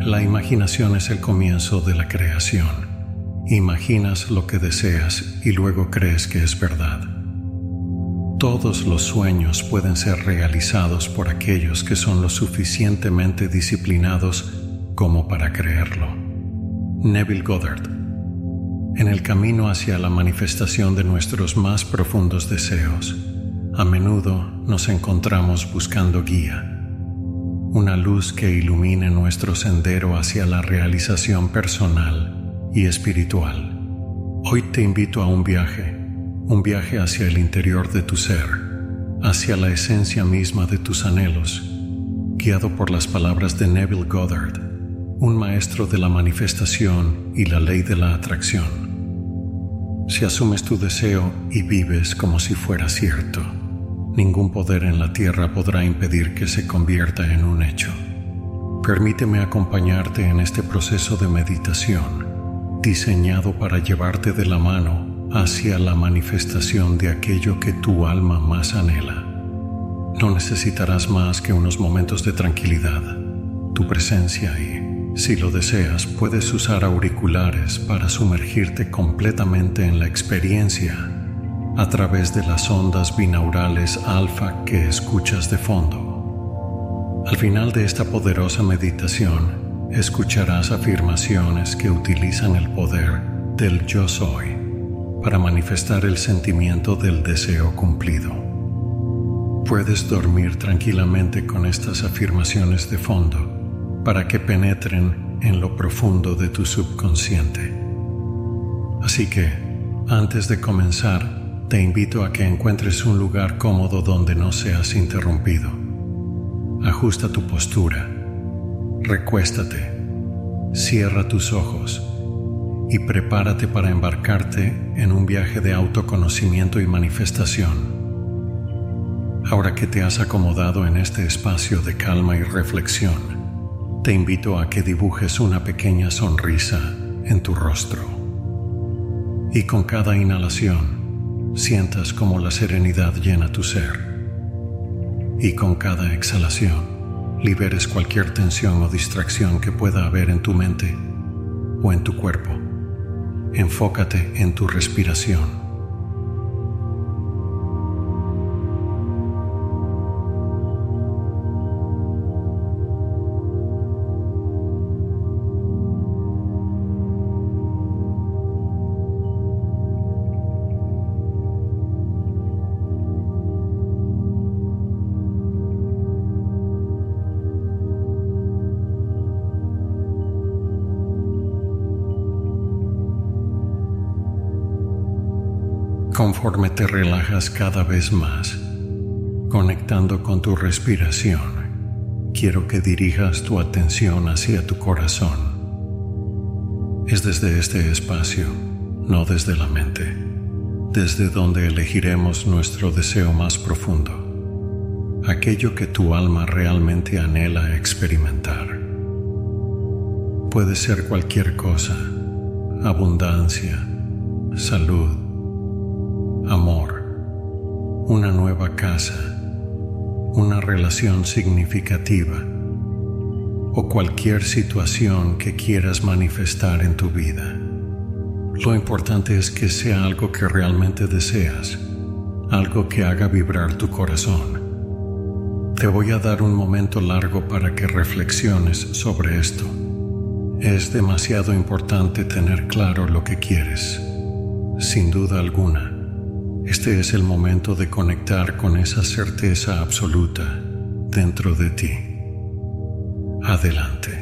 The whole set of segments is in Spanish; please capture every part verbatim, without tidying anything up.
La imaginación es el comienzo de la creación. Imaginas lo que deseas y luego crees que es verdad. Todos los sueños pueden ser realizados por aquellos que son lo suficientemente disciplinados como para creerlo. Neville Goddard. En el camino hacia la manifestación de nuestros más profundos deseos, a menudo nos encontramos buscando guía, una luz que ilumine nuestro sendero hacia la realización personal y espiritual. Hoy te invito a un viaje, un viaje hacia el interior de tu ser, hacia la esencia misma de tus anhelos, guiado por las palabras de Neville Goddard, un maestro de la manifestación y la ley de la atracción. Si asumes tu deseo y vives como si fuera cierto, ningún poder en la tierra podrá impedir que se convierta en un hecho. Permíteme acompañarte en este proceso de meditación, diseñado para llevarte de la mano hacia la manifestación de aquello que tu alma más anhela. No necesitarás más que unos momentos de tranquilidad, tu presencia y, si lo deseas, puedes usar auriculares para sumergirte completamente en la experiencia a través de las ondas binaurales alfa que escuchas de fondo. Al final de esta poderosa meditación, escucharás afirmaciones que utilizan el poder del yo soy para manifestar el sentimiento del deseo cumplido. Puedes dormir tranquilamente con estas afirmaciones de fondo para que penetren en lo profundo de tu subconsciente. Así que, antes de comenzar, te invito a que encuentres un lugar cómodo donde no seas interrumpido. Ajusta tu postura, recuéstate, cierra tus ojos y prepárate para embarcarte en un viaje de autoconocimiento y manifestación. Ahora que te has acomodado en este espacio de calma y reflexión, te invito a que dibujes una pequeña sonrisa en tu rostro. Y con cada inhalación, sientas como la serenidad llena tu ser. Y con cada exhalación, liberes cualquier tensión o distracción que pueda haber en tu mente o en tu cuerpo. Enfócate en tu respiración. Conforme te relajas cada vez más, conectando con tu respiración, quiero que dirijas tu atención hacia tu corazón. Es desde este espacio, no desde la mente, desde donde elegiremos nuestro deseo más profundo, aquello que tu alma realmente anhela experimentar. Puede ser cualquier cosa: abundancia, salud, amor, una nueva casa, una relación significativa o cualquier situación que quieras manifestar en tu vida. Lo importante es que sea algo que realmente deseas, algo que haga vibrar tu corazón. Te voy a dar un momento largo para que reflexiones sobre esto. Es demasiado importante tener claro lo que quieres. Sin duda alguna, este es el momento de conectar con esa certeza absoluta dentro de ti. Adelante.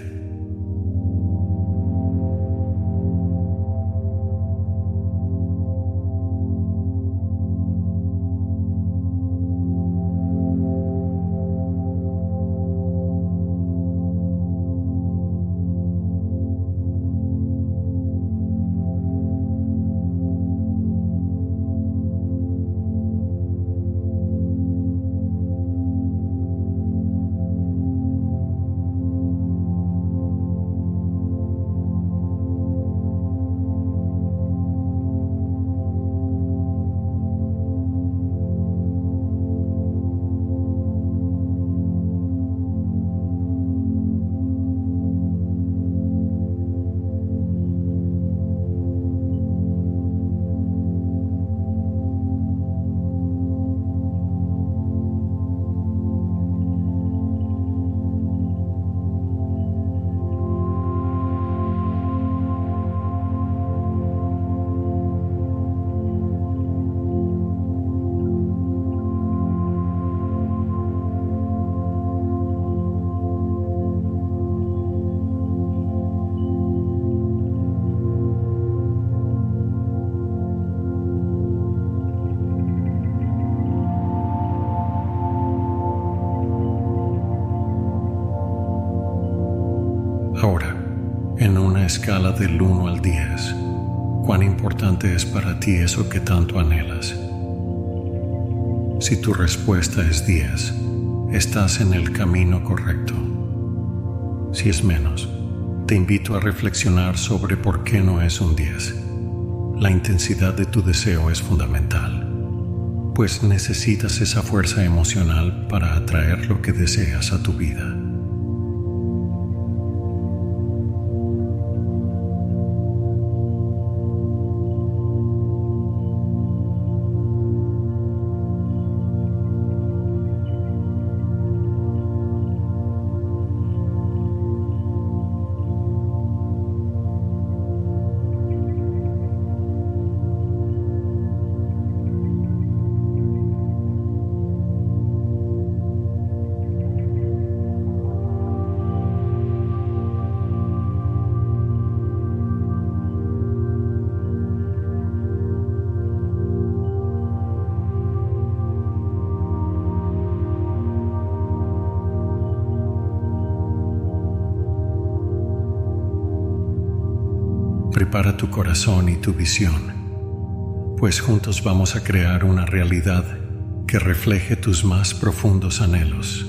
Ahora, en una escala del uno al diez, ¿cuán importante es para ti eso que tanto anhelas? Si tu respuesta es diez, estás en el camino correcto. Si es menos, te invito a reflexionar sobre por qué no es un diez. La intensidad de tu deseo es fundamental, pues necesitas esa fuerza emocional para atraer lo que deseas a tu vida. Prepara tu corazón y tu visión, pues juntos vamos a crear una realidad que refleje tus más profundos anhelos.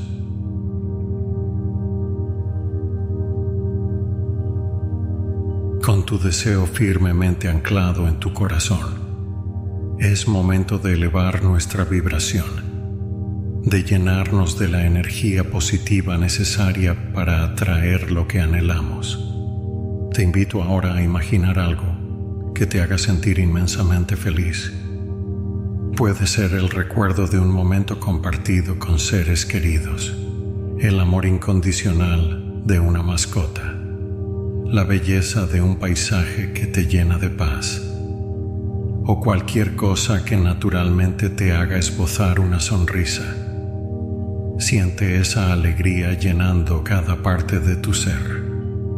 Con tu deseo firmemente anclado en tu corazón, es momento de elevar nuestra vibración, de llenarnos de la energía positiva necesaria para atraer lo que anhelamos. Te invito ahora a imaginar algo que te haga sentir inmensamente feliz. Puede ser el recuerdo de un momento compartido con seres queridos, el amor incondicional de una mascota, la belleza de un paisaje que te llena de paz, o cualquier cosa que naturalmente te haga esbozar una sonrisa. Siente esa alegría llenando cada parte de tu ser.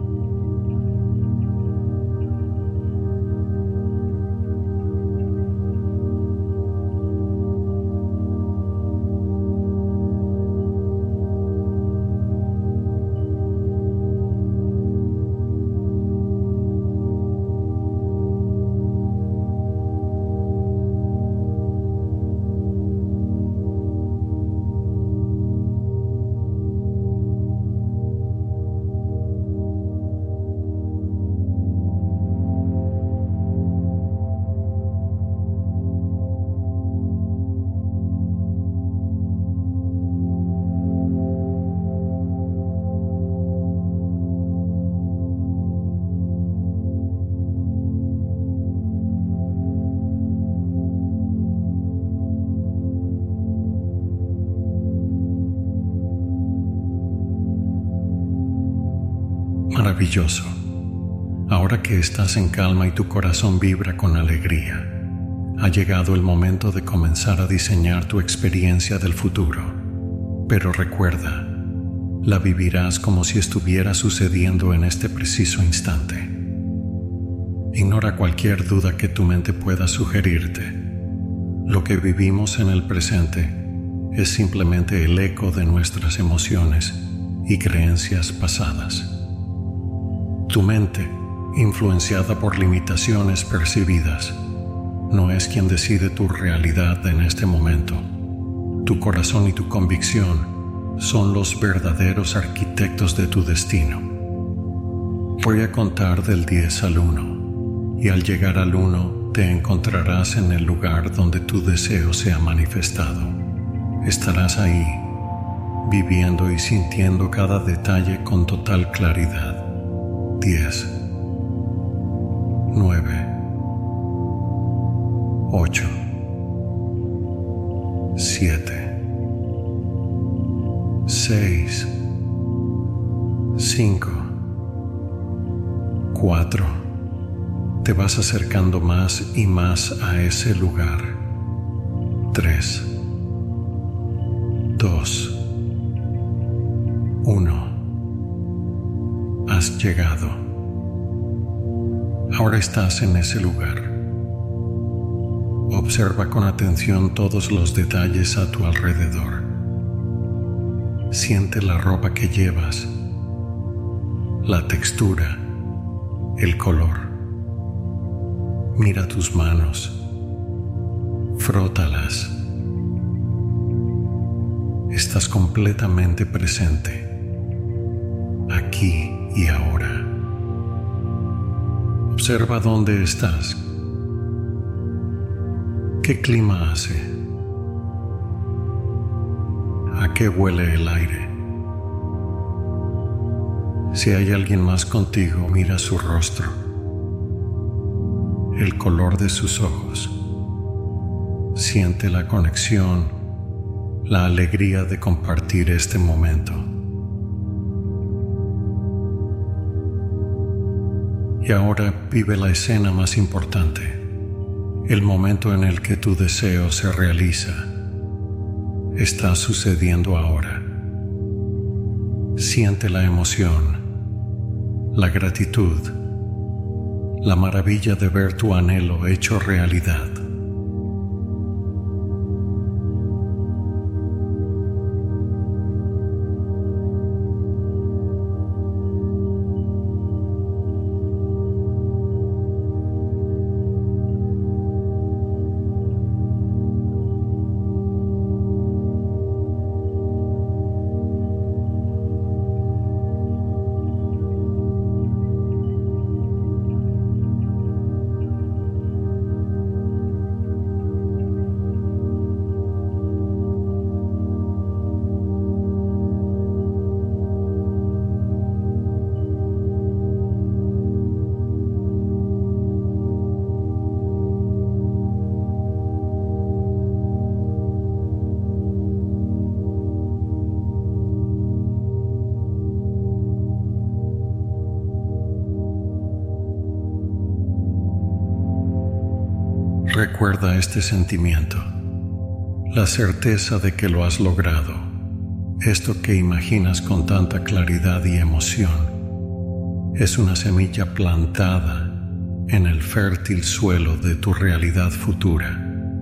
Maravilloso. Ahora que estás en calma y tu corazón vibra con alegría, ha llegado el momento de comenzar a diseñar tu experiencia del futuro. Pero recuerda, la vivirás como si estuviera sucediendo en este preciso instante. Ignora cualquier duda que tu mente pueda sugerirte. Lo que vivimos en el presente es simplemente el eco de nuestras emociones y creencias pasadas. Tu mente, influenciada por limitaciones percibidas, no es quien decide tu realidad en este momento. Tu corazón y tu convicción son los verdaderos arquitectos de tu destino. Voy a contar del diez al uno, y al llegar al uno te encontrarás en el lugar donde tu deseo se ha manifestado. Estarás ahí, viviendo y sintiendo cada detalle con total claridad. Diez, nueve, ocho, siete, seis, cinco, cuatro. Te vas acercando más y más a ese lugar. Tres, dos, uno. Has llegado. Ahora estás en ese lugar. Observa con atención todos los detalles a tu alrededor. Siente la ropa que llevas, la textura, el color. Mira tus manos, frótalas. Estás completamente presente, aquí y ahora. Observa dónde estás. ¿Qué clima hace? ¿A qué huele el aire? Si hay alguien más contigo, mira su rostro, el color de sus ojos. Siente la conexión, la alegría de compartir este momento. Y ahora vive la escena más importante, el momento en el que tu deseo se realiza. Está sucediendo ahora. Siente la emoción, la gratitud, la maravilla de ver tu anhelo hecho realidad. Recuerda este sentimiento, la certeza de que lo has logrado, esto que imaginas con tanta claridad y emoción. Es una semilla plantada en el fértil suelo de tu realidad futura.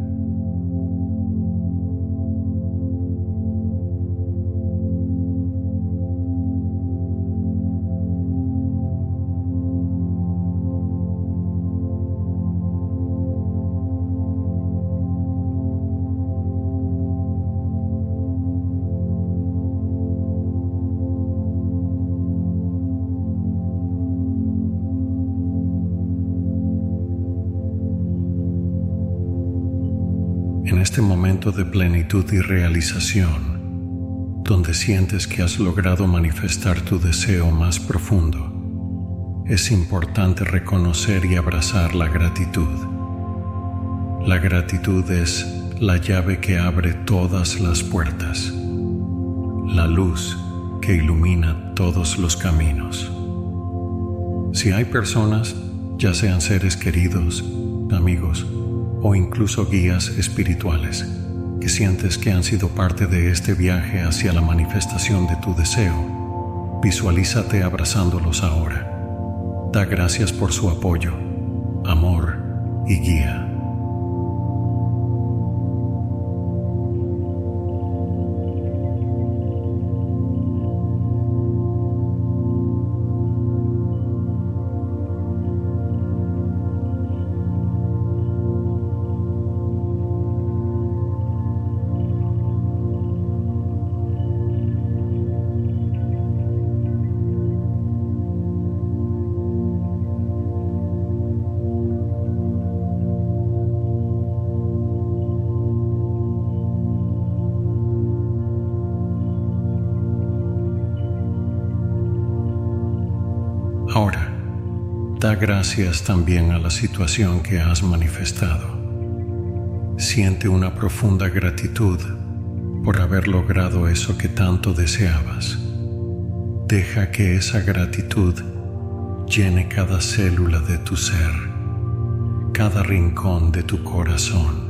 En este momento de plenitud y realización, donde sientes que has logrado manifestar tu deseo más profundo, es importante reconocer y abrazar la gratitud. La gratitud es la llave que abre todas las puertas, la luz que ilumina todos los caminos. Si hay personas, ya sean seres queridos, amigos, o incluso guías espirituales, que sientes que han sido parte de este viaje hacia la manifestación de tu deseo, visualízate abrazándolos ahora. Da gracias por su apoyo, amor y guía. Ahora, da gracias también a la situación que has manifestado. Siente una profunda gratitud por haber logrado eso que tanto deseabas. Deja que esa gratitud llene cada célula de tu ser, cada rincón de tu corazón.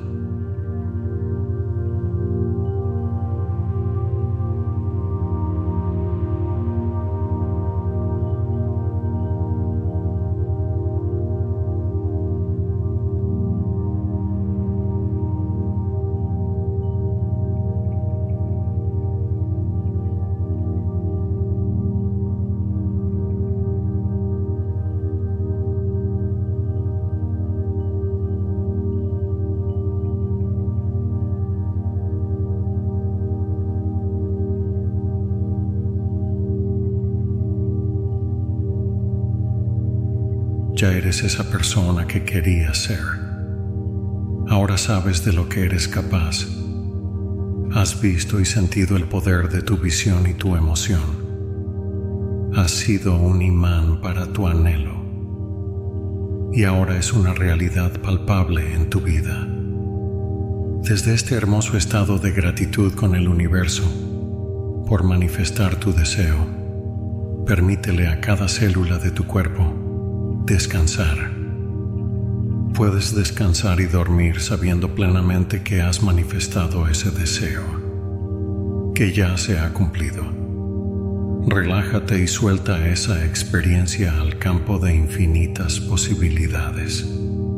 Ya eres esa persona que querías ser. Ahora sabes de lo que eres capaz. Has visto y sentido el poder de tu visión y tu emoción. Has sido un imán para tu anhelo. Y ahora es una realidad palpable en tu vida. Desde este hermoso estado de gratitud con el universo por manifestar tu deseo, permítele a cada célula de tu cuerpo descansar. Puedes descansar y dormir sabiendo plenamente que has manifestado ese deseo, que ya se ha cumplido. Relájate y suelta esa experiencia al campo de infinitas posibilidades.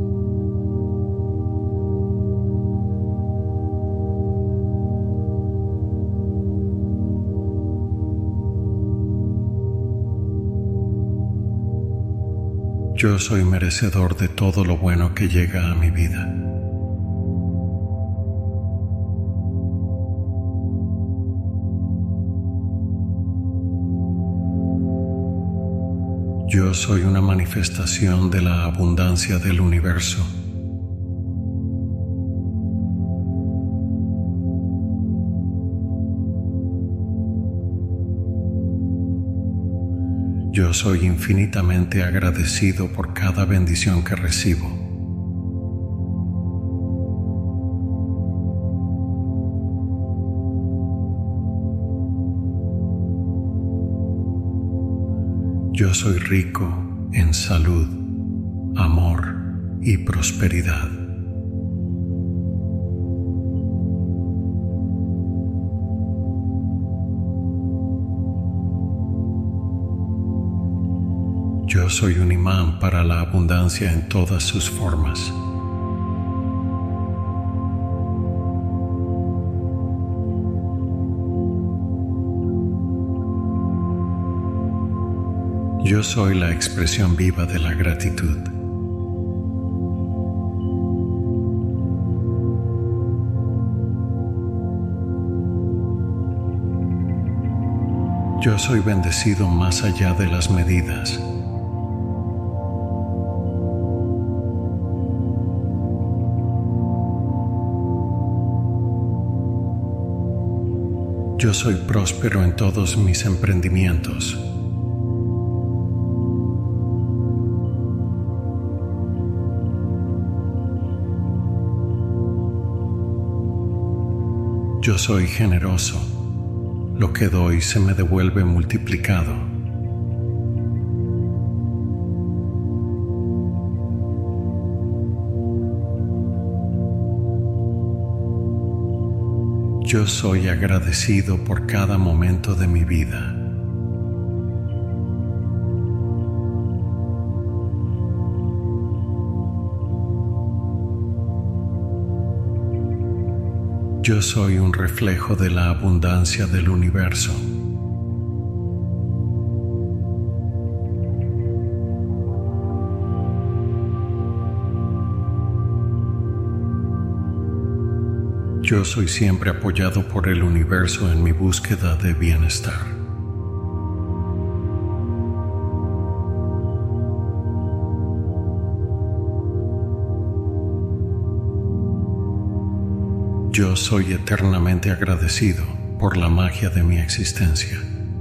Yo soy merecedor de todo lo bueno que llega a mi vida. Yo soy una manifestación de la abundancia del universo. Yo soy infinitamente agradecido por cada bendición que recibo. Yo soy rico en salud, amor y prosperidad. Yo soy un imán para la abundancia en todas sus formas. Yo soy la expresión viva de la gratitud. Yo soy bendecido más allá de las medidas. Yo soy próspero en todos mis emprendimientos. Yo soy generoso. Lo que doy se me devuelve multiplicado. Yo soy agradecido por cada momento de mi vida. Yo soy un reflejo de la abundancia del universo. Yo soy siempre apoyado por el universo en mi búsqueda de bienestar. Yo soy eternamente agradecido por la magia de mi existencia.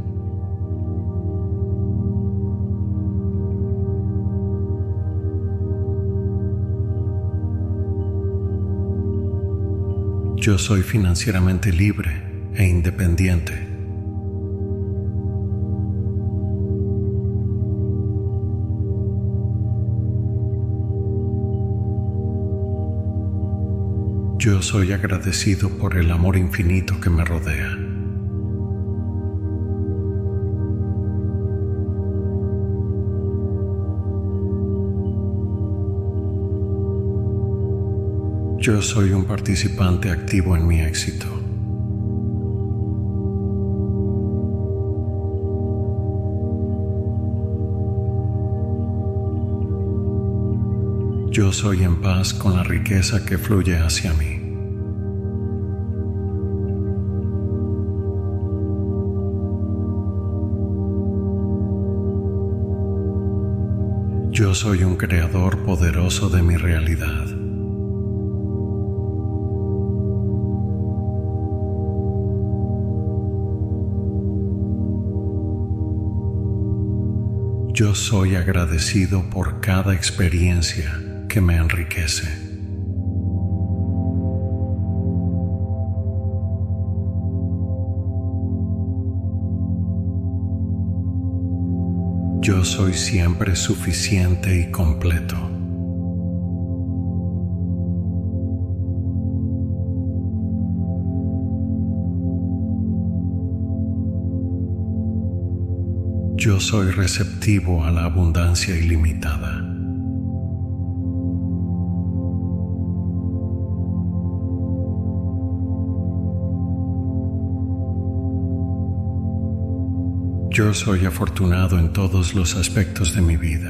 Yo soy financieramente libre e independiente. Yo soy agradecido por el amor infinito que me rodea. Yo soy un participante activo en mi éxito. Yo soy en paz con la riqueza que fluye hacia mí. Yo soy un creador poderoso de mi realidad. Yo soy agradecido por cada experiencia que me enriquece. Yo soy siempre suficiente y completo. Yo soy receptivo a la abundancia ilimitada. Yo soy afortunado en todos los aspectos de mi vida.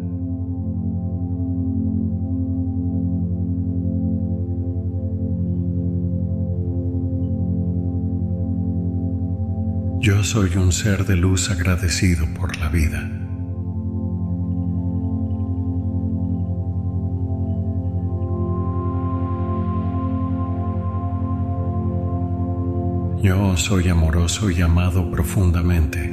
Yo soy un ser de luz agradecido por la vida. Yo soy amoroso y amado profundamente.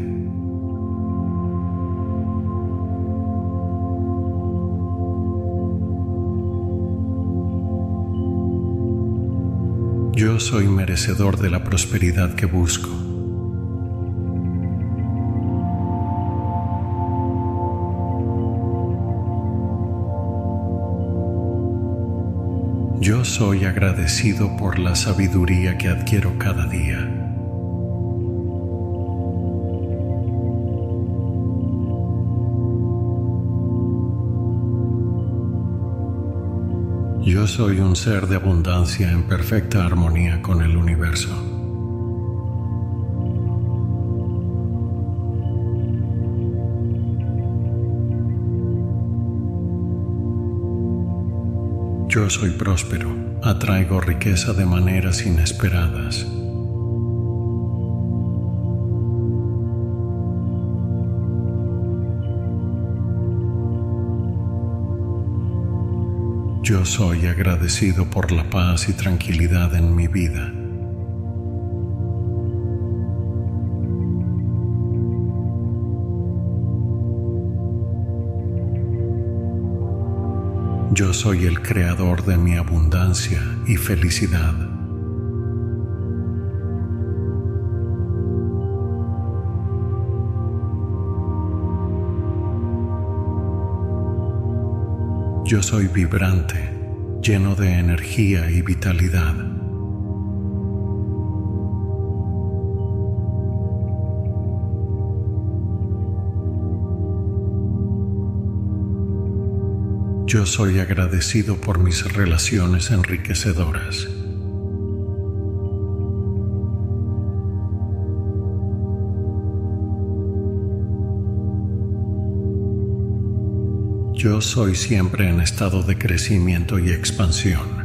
Yo soy merecedor de la prosperidad que busco. Yo soy agradecido por la sabiduría que adquiero cada día. Yo soy un ser de abundancia en perfecta armonía con el universo. Yo soy próspero, atraigo riqueza de maneras inesperadas. Yo soy agradecido por la paz y tranquilidad en mi vida. Yo soy el creador de mi abundancia y felicidad. Yo soy vibrante, lleno de energía y vitalidad. Yo soy agradecido por mis relaciones enriquecedoras. Yo soy siempre en estado de crecimiento y expansión.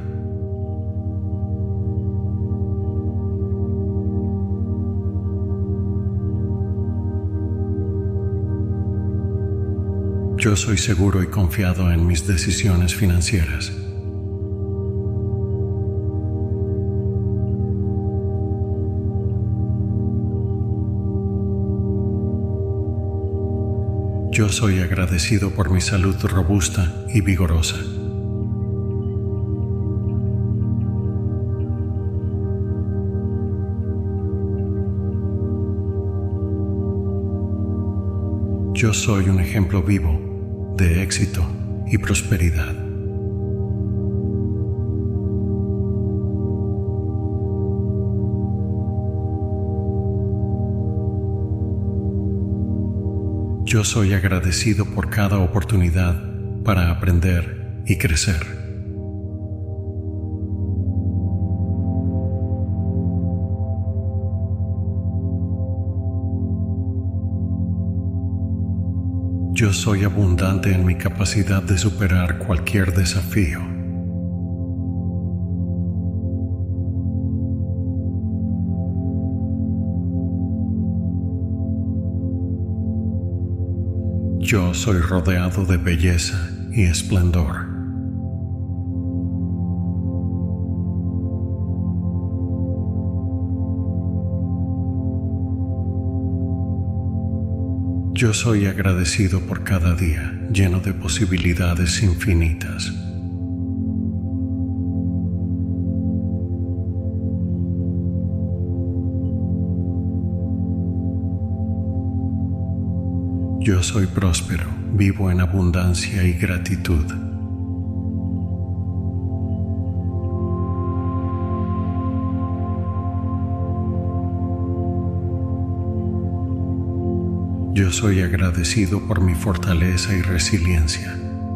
Yo soy seguro y confiado en mis decisiones financieras. Yo soy agradecido por mi salud robusta y vigorosa. Yo soy un ejemplo vivo de éxito y prosperidad. Yo soy agradecido por cada oportunidad para aprender y crecer. Yo soy abundante en mi capacidad de superar cualquier desafío. Yo soy rodeado de belleza y esplendor. Yo soy agradecido por cada día, lleno de posibilidades infinitas. Yo soy próspero, vivo en abundancia y gratitud. Yo soy agradecido por mi fortaleza y resiliencia.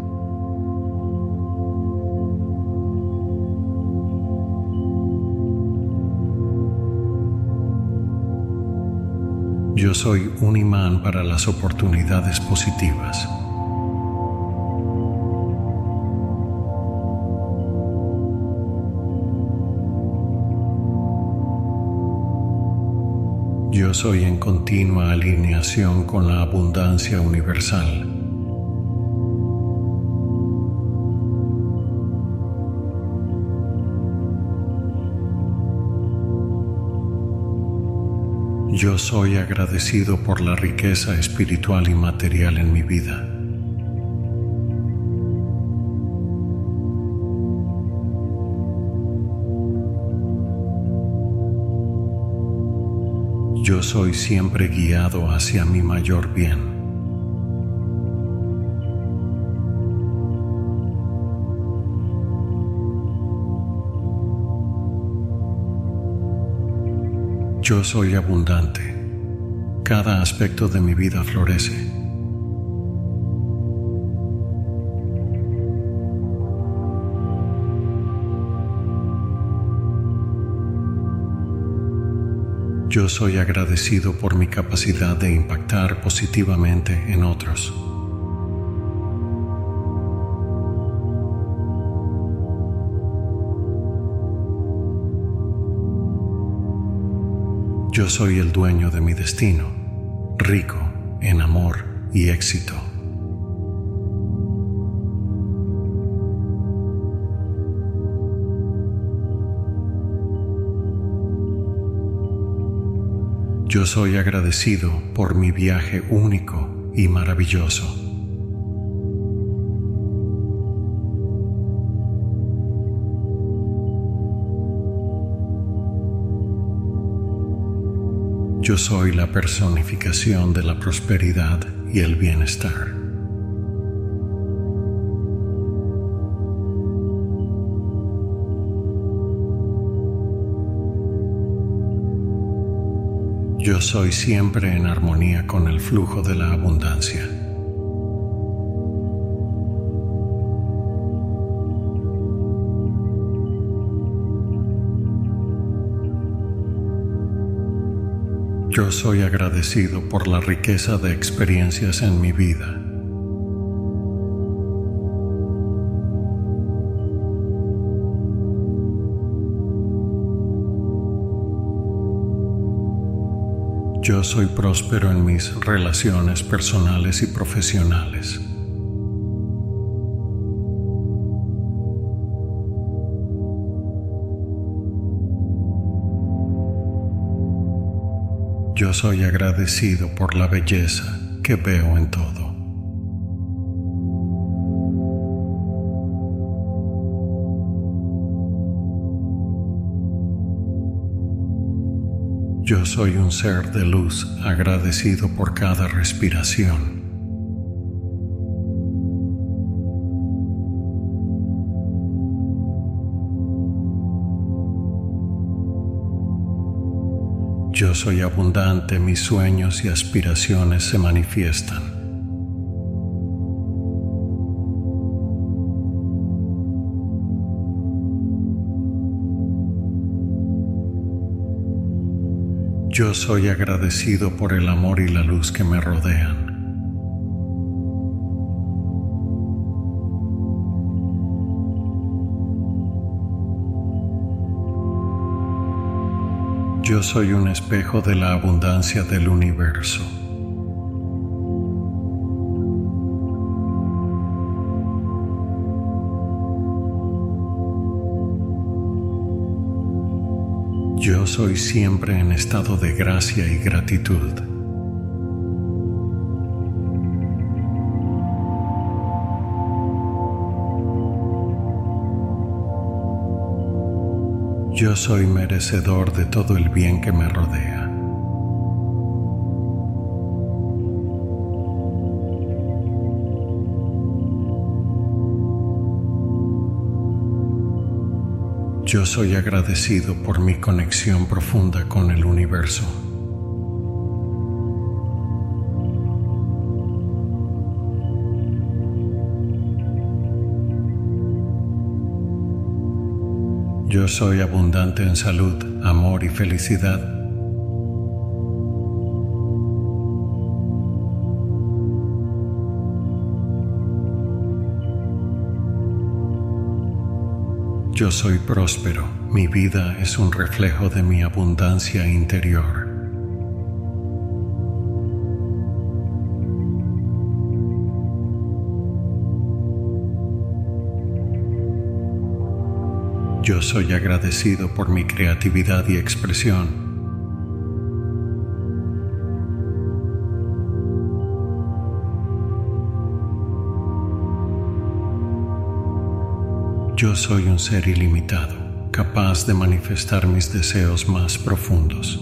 Yo soy un imán para las oportunidades positivas. Yo soy en continua alineación con la abundancia universal. Yo soy agradecido por la riqueza espiritual y material en mi vida. Yo soy siempre guiado hacia mi mayor bien. Yo soy abundante. Cada aspecto de mi vida florece. Yo soy agradecido por mi capacidad de impactar positivamente en otros. Yo soy el dueño de mi destino, rico en amor y éxito. Yo soy agradecido por mi viaje único y maravilloso. Yo soy la personificación de la prosperidad y el bienestar. Yo soy siempre en armonía con el flujo de la abundancia. Yo soy agradecido por la riqueza de experiencias en mi vida. Yo soy próspero en mis relaciones personales y profesionales. Yo soy agradecido por la belleza que veo en todo. Yo soy un ser de luz agradecido por cada respiración. Yo soy abundante, mis sueños y aspiraciones se manifiestan. Yo soy agradecido por el amor y la luz que me rodean. Yo soy un espejo de la abundancia del universo. Yo soy siempre en estado de gracia y gratitud. Yo soy merecedor de todo el bien que me rodea. Yo soy agradecido por mi conexión profunda con el universo. Yo soy abundante en salud, amor y felicidad. Yo soy próspero, mi vida es un reflejo de mi abundancia interior. Yo soy agradecido por mi creatividad y expresión. Yo soy un ser ilimitado, capaz de manifestar mis deseos más profundos.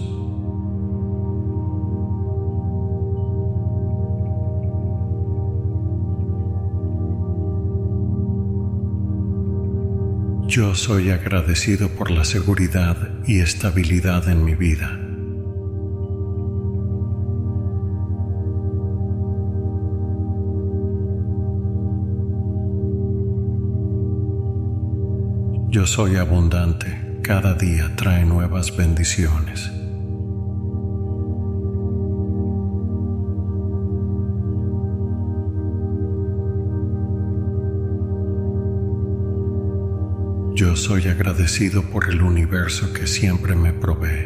Yo soy agradecido por la seguridad y estabilidad en mi vida. Yo soy abundante, cada día trae nuevas bendiciones. Yo soy agradecido por el universo que siempre me provee.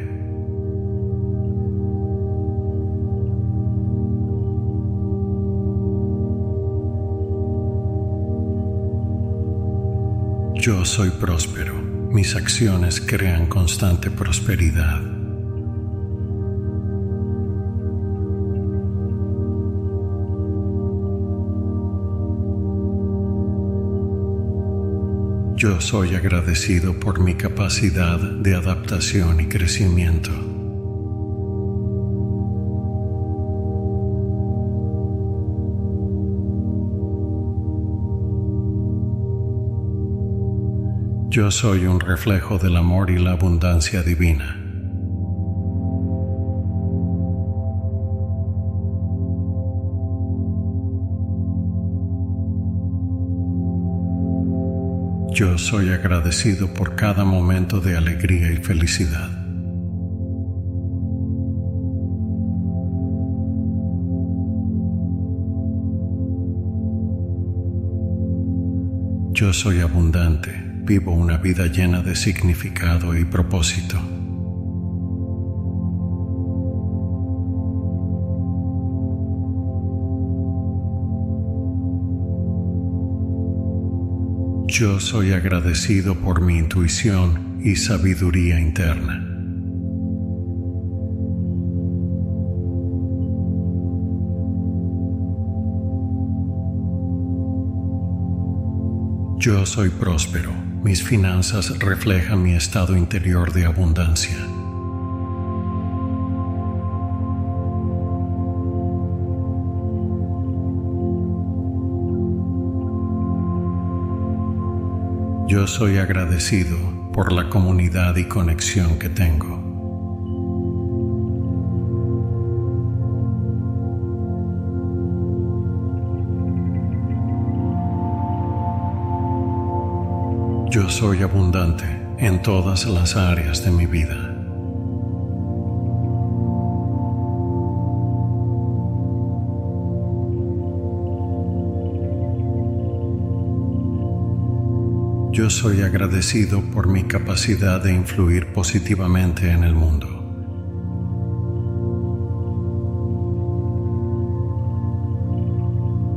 Yo soy próspero, mis acciones crean constante prosperidad. Yo soy agradecido por mi capacidad de adaptación y crecimiento. Yo soy un reflejo del amor y la abundancia divina. Yo soy agradecido por cada momento de alegría y felicidad. Yo soy abundante, vivo una vida llena de significado y propósito. Yo soy agradecido por mi intuición y sabiduría interna. Yo soy próspero, mis finanzas reflejan mi estado interior de abundancia. Yo soy agradecido por la comunidad y conexión que tengo. Yo soy abundante en todas las áreas de mi vida. Yo soy agradecido por mi capacidad de influir positivamente en el mundo.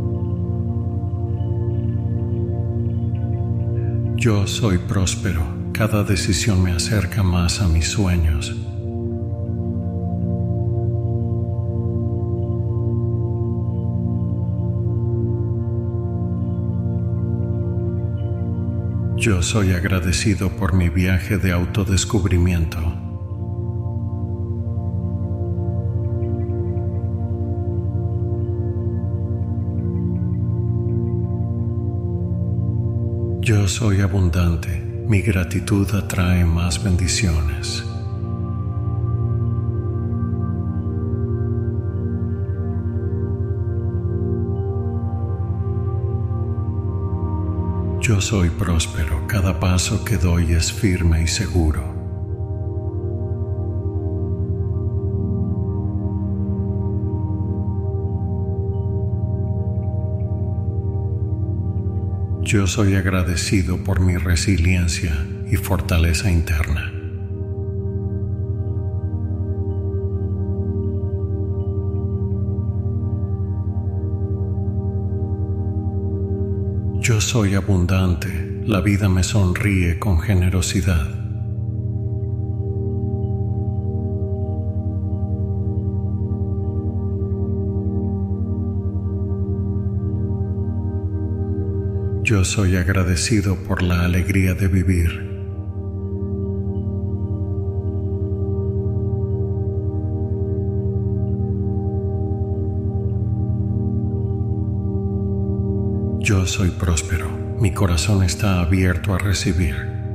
Yo soy próspero, cada decisión me acerca más a mis sueños. Yo soy agradecido por mi viaje de autodescubrimiento. Yo soy abundante. Mi gratitud atrae más bendiciones. Yo soy próspero, cada paso que doy es firme y seguro. Yo soy agradecido por mi resiliencia y fortaleza interna. Yo soy abundante, la vida me sonríe con generosidad. Yo soy agradecido por la alegría de vivir. Yo soy próspero, mi corazón está abierto a recibir.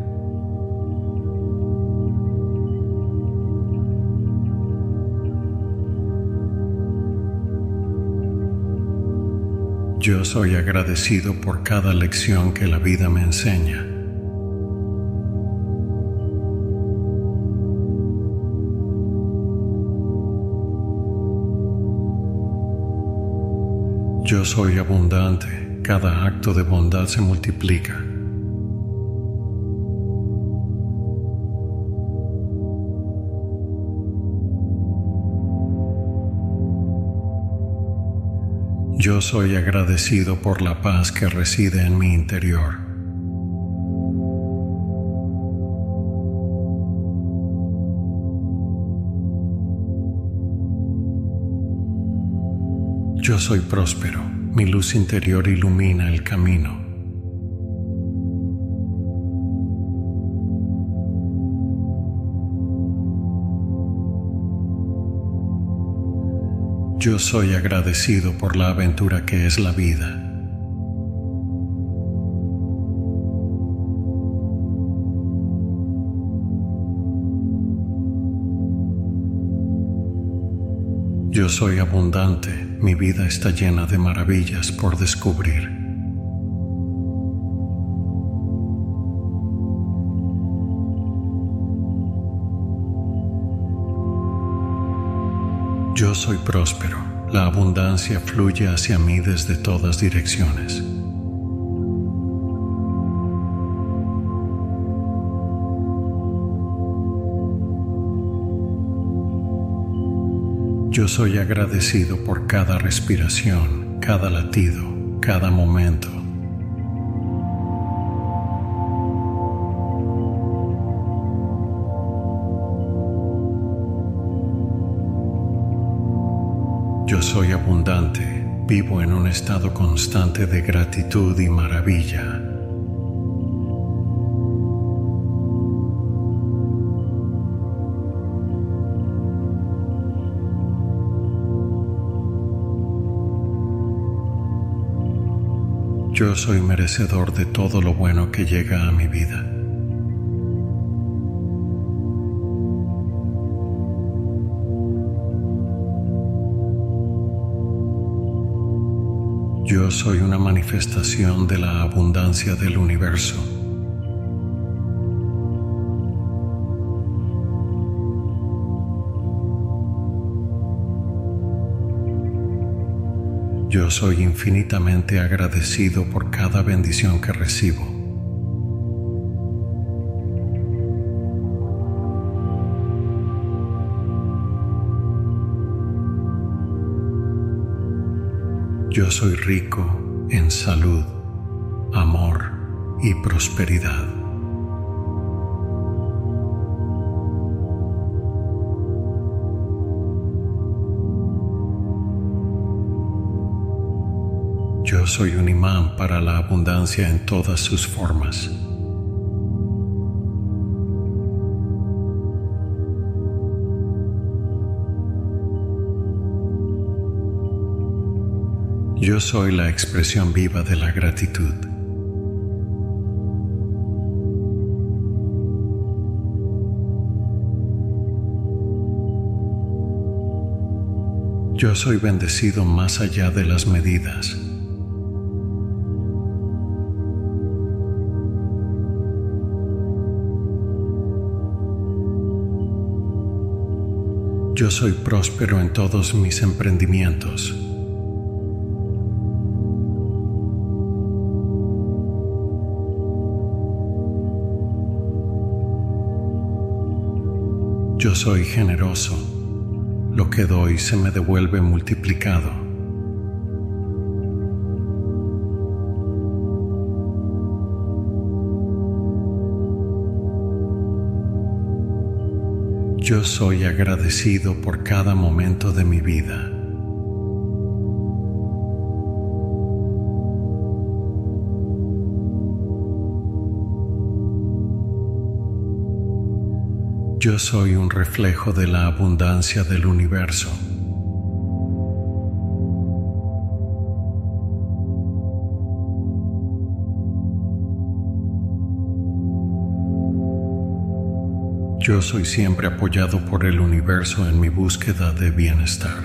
Yo soy agradecido por cada lección que la vida me enseña. Yo soy abundante, cada acto de bondad se multiplica. Yo soy agradecido por la paz que reside en mi interior. Yo soy próspero, mi luz interior ilumina el camino. Yo soy agradecido por la aventura que es la vida. Yo soy abundante, mi vida está llena de maravillas por descubrir. Yo soy próspero, la abundancia fluye hacia mí desde todas direcciones. Yo soy agradecido por cada respiración, cada latido, cada momento. Yo soy abundante, vivo en un estado constante de gratitud y maravilla. Yo soy merecedor de todo lo bueno que llega a mi vida. Yo soy una manifestación de la abundancia del universo. Yo soy infinitamente agradecido por cada bendición que recibo. Yo soy rico en salud, amor y prosperidad. Yo soy un imán para la abundancia en todas sus formas. Yo soy la expresión viva de la gratitud. Yo soy bendecido más allá de las medidas. Yo soy próspero en todos mis emprendimientos. Yo soy generoso. Lo que doy se me devuelve multiplicado. Yo soy agradecido por cada momento de mi vida. Yo soy un reflejo de la abundancia del universo. Yo soy siempre apoyado por el universo en mi búsqueda de bienestar.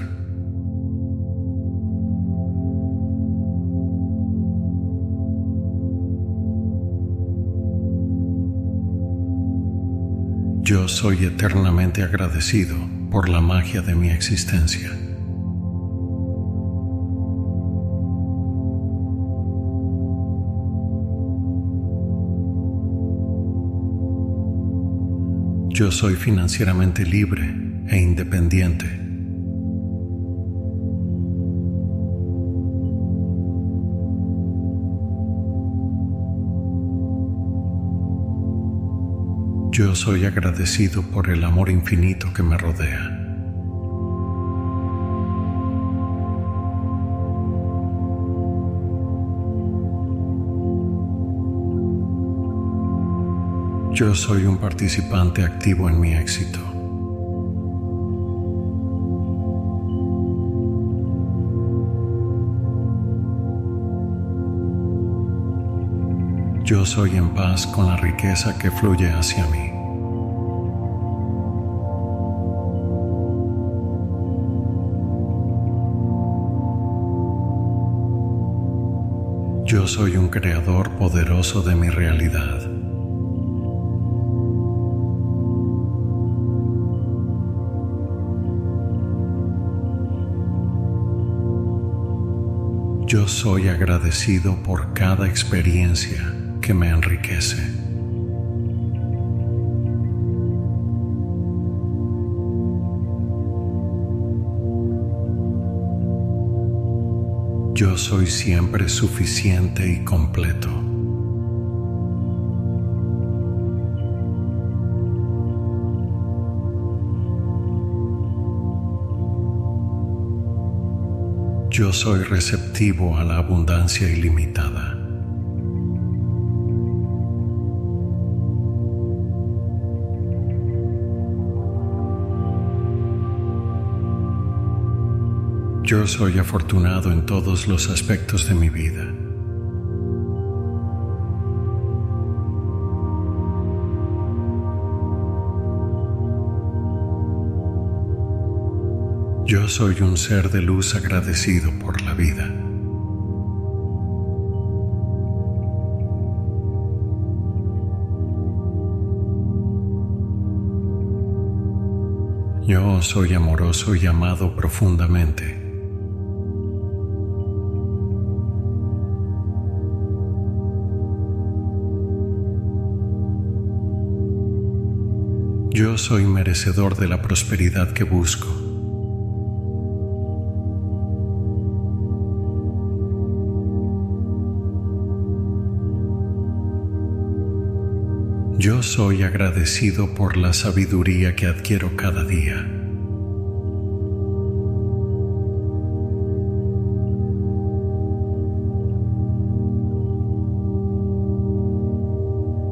Yo soy eternamente agradecido por la magia de mi existencia. Yo soy financieramente libre e independiente. Yo soy agradecido por el amor infinito que me rodea. Yo soy un participante activo en mi éxito. Yo soy en paz con la riqueza que fluye hacia mí. Yo soy un creador poderoso de mi realidad. Yo soy agradecido por cada experiencia que me enriquece. Yo soy siempre suficiente y completo. Yo soy receptivo a la abundancia ilimitada. Yo soy afortunado en todos los aspectos de mi vida. Yo soy un ser de luz agradecido por la vida. Yo soy amoroso y amado profundamente. Yo soy merecedor de la prosperidad que busco. Yo soy agradecido por la sabiduría que adquiero cada día.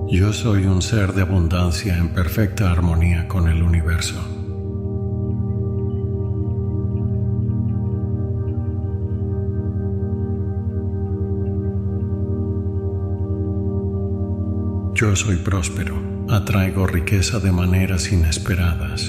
Yo soy un ser de abundancia en perfecta armonía con el universo. Yo soy próspero, atraigo riqueza de maneras inesperadas.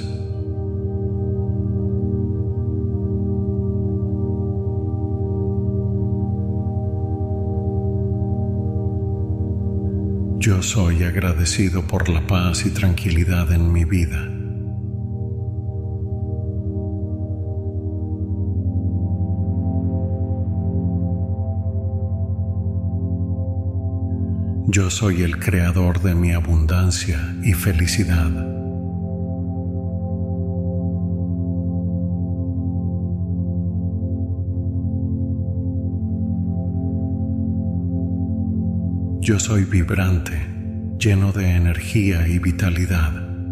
Yo soy agradecido por la paz y tranquilidad en mi vida. Yo soy el creador de mi abundancia y felicidad. Yo soy vibrante, lleno de energía y vitalidad.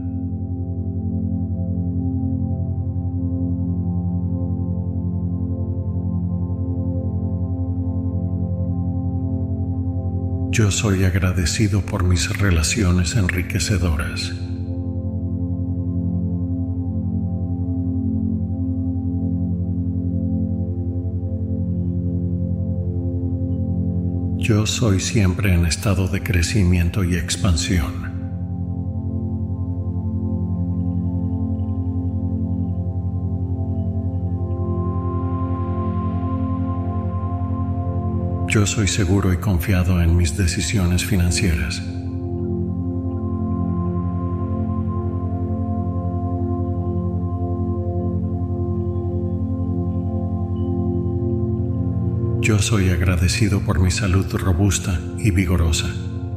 Yo soy agradecido por mis relaciones enriquecedoras. Yo soy siempre en estado de crecimiento y expansión. Yo soy seguro y confiado en mis decisiones financieras. Yo soy agradecido por mi salud robusta y vigorosa.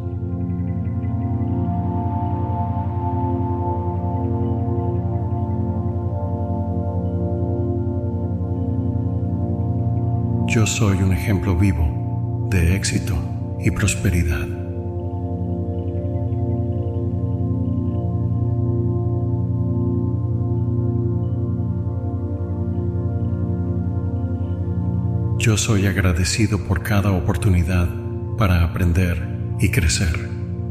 Yo soy un ejemplo vivo de éxito y prosperidad. Yo soy agradecido por cada oportunidad para aprender y crecer.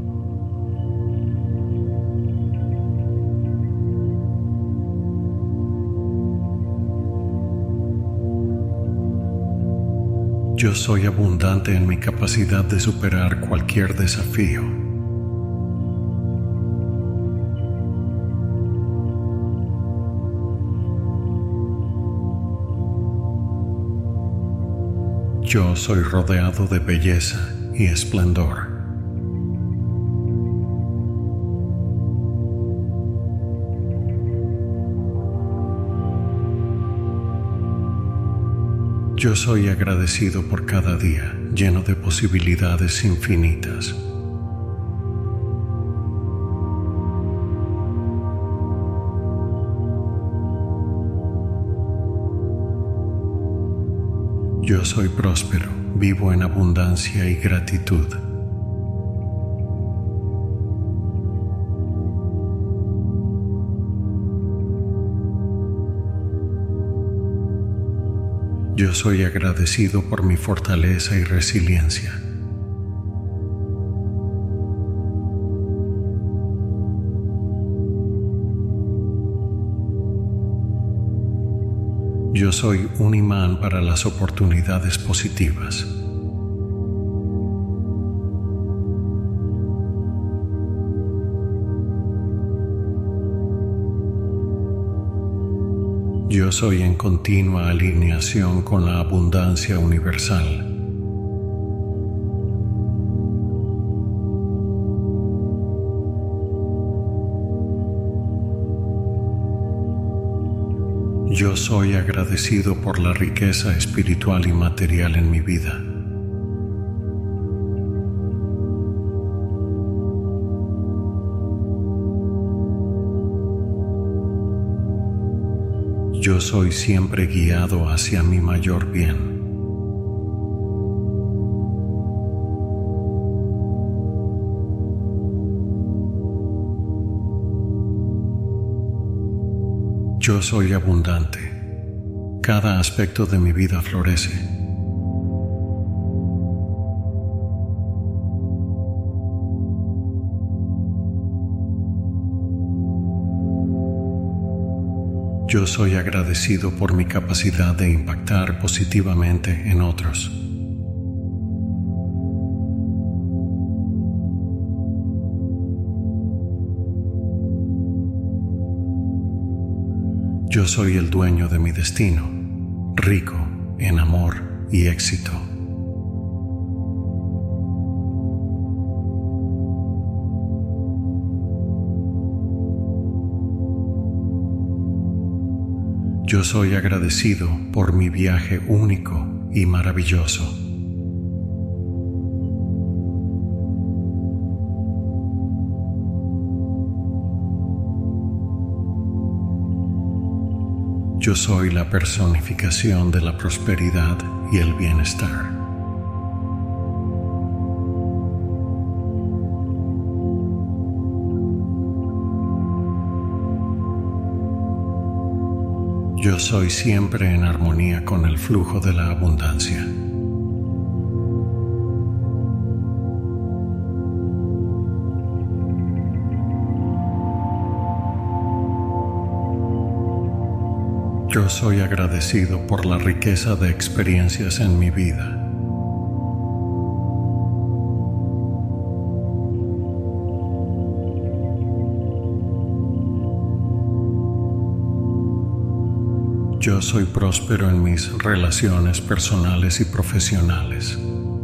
Yo soy abundante en mi capacidad de superar cualquier desafío. Yo soy rodeado de belleza y esplendor. Yo soy agradecido por cada día, lleno de posibilidades infinitas. Yo soy próspero, vivo en abundancia y gratitud. Yo soy agradecido por mi fortaleza y resiliencia. Yo soy un imán para las oportunidades positivas. Yo soy en continua alineación con la abundancia universal. Yo soy agradecido por la riqueza espiritual y material en mi vida. Yo soy siempre guiado hacia mi mayor bien. Yo soy abundante. Cada aspecto de mi vida florece. Yo soy agradecido por mi capacidad de impactar positivamente en otros. Yo soy el dueño de mi destino, rico en amor y éxito. Yo soy agradecido por mi viaje único y maravilloso. Yo soy la personificación de la prosperidad y el bienestar. Yo soy siempre en armonía con el flujo de la abundancia. Yo soy agradecido por la riqueza de experiencias en mi vida. Yo soy próspero en mis relaciones personales y profesionales.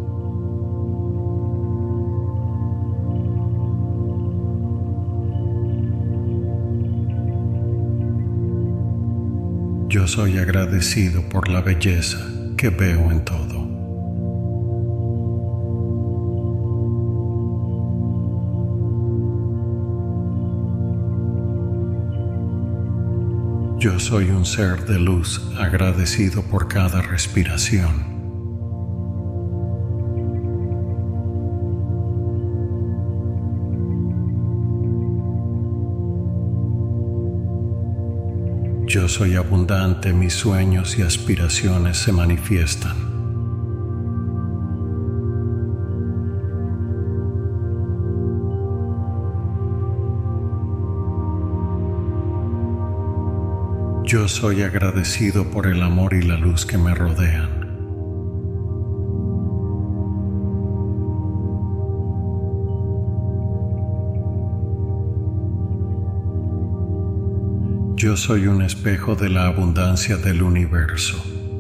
Yo soy agradecido por la belleza que veo en todo. Yo soy un ser de luz agradecido por cada respiración. Yo soy abundante, mis sueños y aspiraciones se manifiestan. Yo soy agradecido por el amor y la luz que me rodean. Yo soy un espejo de la abundancia del universo.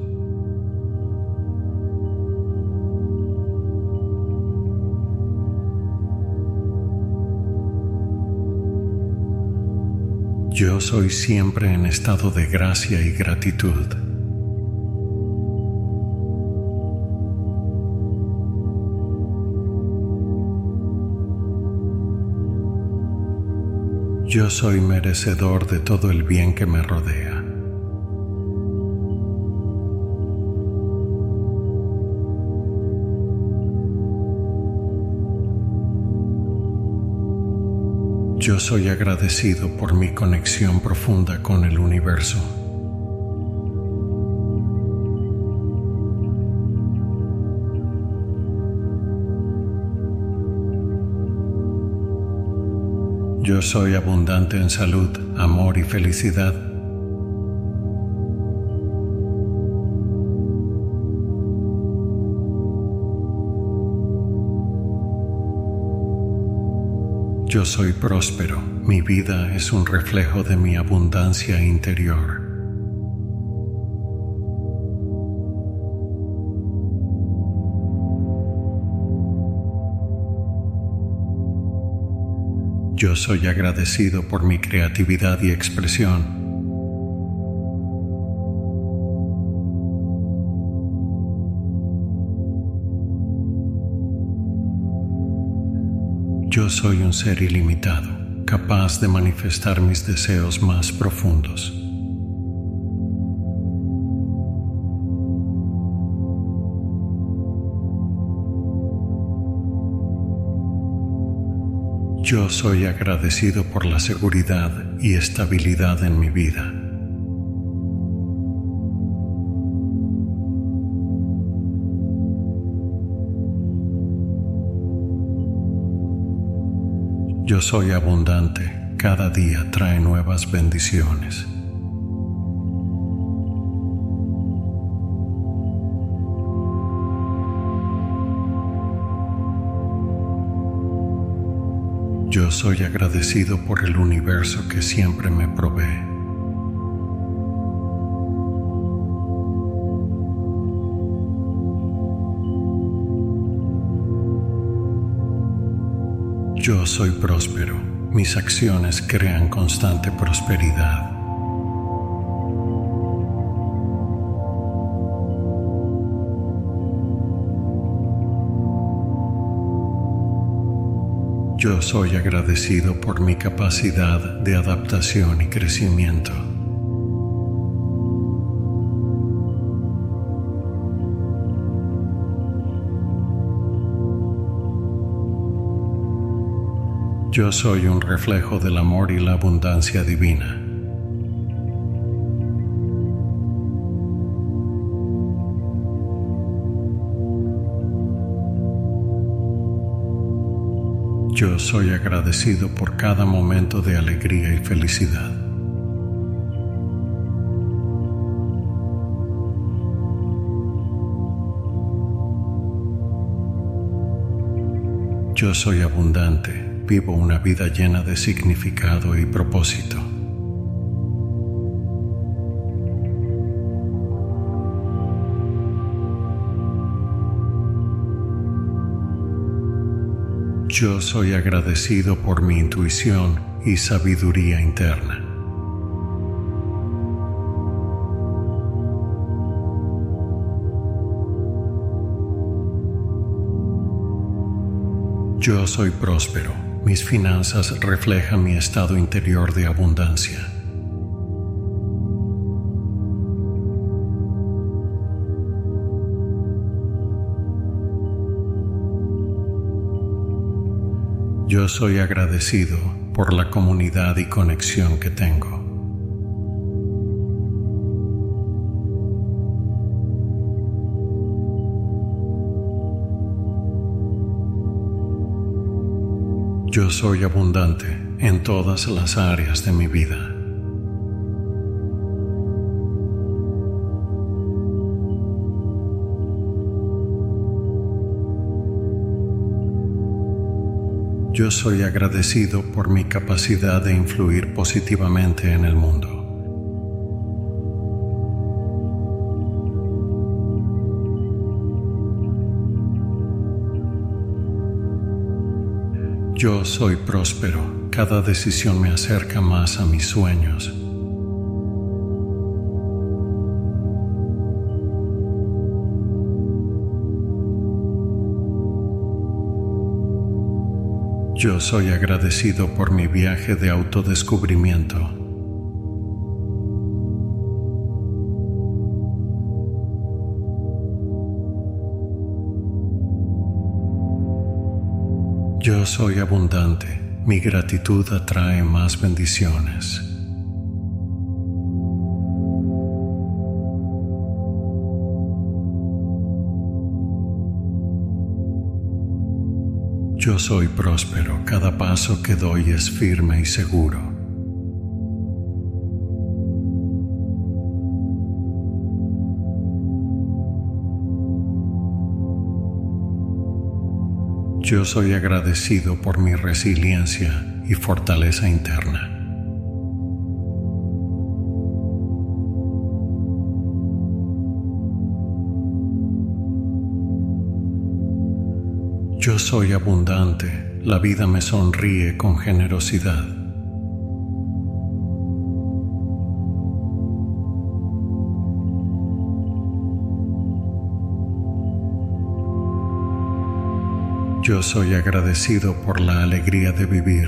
Yo soy siempre en estado de gracia y gratitud. Yo soy merecedor de todo el bien que me rodea. Yo soy agradecido por mi conexión profunda con el universo. Yo soy abundante en salud, amor y felicidad. Yo soy próspero, mi vida es un reflejo de mi abundancia interior. Yo soy agradecido por mi creatividad y expresión. Yo soy un ser ilimitado, capaz de manifestar mis deseos más profundos. Yo soy agradecido por la seguridad y estabilidad en mi vida. Yo soy abundante, cada día trae nuevas bendiciones. Yo soy agradecido por el universo que siempre me provee. Yo soy próspero. Mis acciones crean constante prosperidad. Yo soy agradecido por mi capacidad de adaptación y crecimiento. Yo soy un reflejo del amor y la abundancia divina. Yo soy agradecido por cada momento de alegría y felicidad. Yo soy abundante. Vivo una vida llena de significado y propósito. Yo soy agradecido por mi intuición y sabiduría interna. Yo soy próspero. Mis finanzas reflejan mi estado interior de abundancia. Yo soy agradecido por la comunidad y conexión que tengo. Yo soy abundante en todas las áreas de mi vida. Yo soy agradecido por mi capacidad de influir positivamente en el mundo. Yo soy próspero. Cada decisión me acerca más a mis sueños. Yo soy agradecido por mi viaje de autodescubrimiento. Yo soy abundante. Mi gratitud atrae más bendiciones. Yo soy próspero. Cada paso que doy es firme y seguro. Yo soy agradecido por mi resiliencia y fortaleza interna. Yo soy abundante. La vida me sonríe con generosidad. Yo soy agradecido por la alegría de vivir.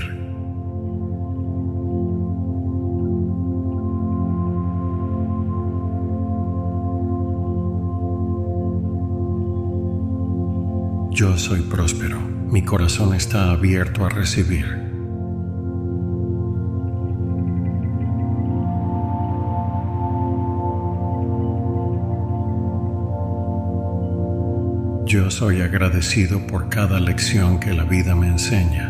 Yo soy próspero. Mi corazón está abierto a recibir. Yo soy agradecido por cada lección que la vida me enseña.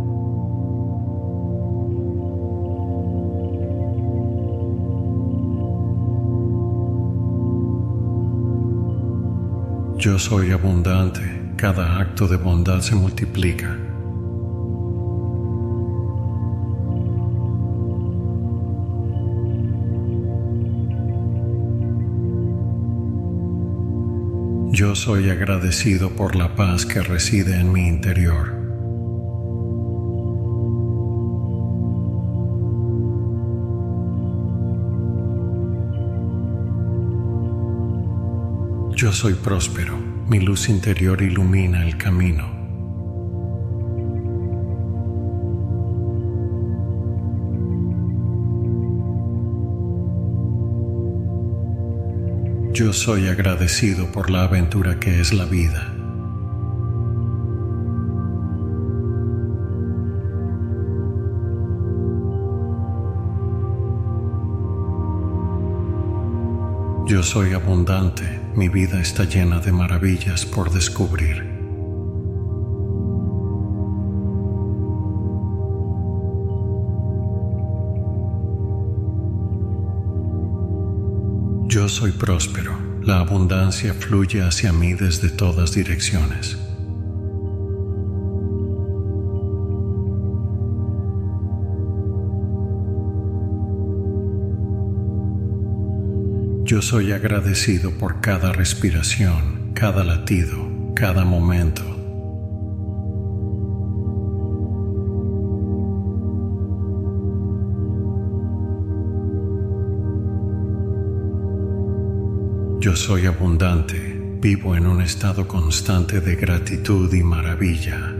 Yo soy abundante. Cada acto de bondad se multiplica. Yo soy agradecido por la paz que reside en mi interior. Yo soy próspero, mi luz interior ilumina el camino. Yo soy agradecido por la aventura que es la vida. Yo soy abundante, mi vida está llena de maravillas por descubrir. Yo soy próspero, la abundancia fluye hacia mí desde todas direcciones. Yo soy agradecido por cada respiración, cada latido, cada momento. Yo soy abundante, vivo en un estado constante de gratitud y maravilla.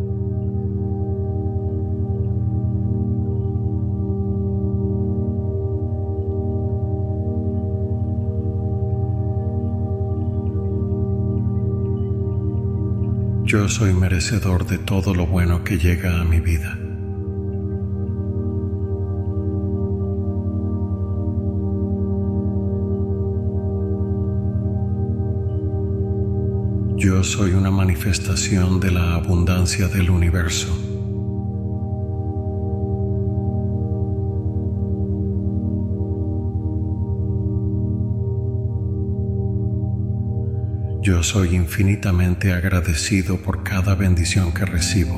Yo soy merecedor de todo lo bueno que llega a mi vida. Yo soy una manifestación de la abundancia del universo. Yo soy infinitamente agradecido por cada bendición que recibo.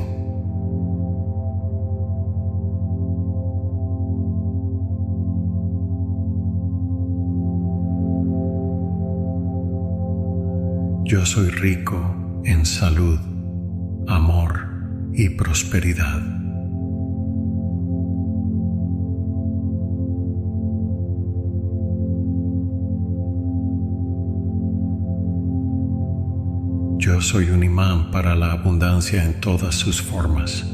Yo soy rico en salud, amor y prosperidad. Yo soy un imán para la abundancia en todas sus formas.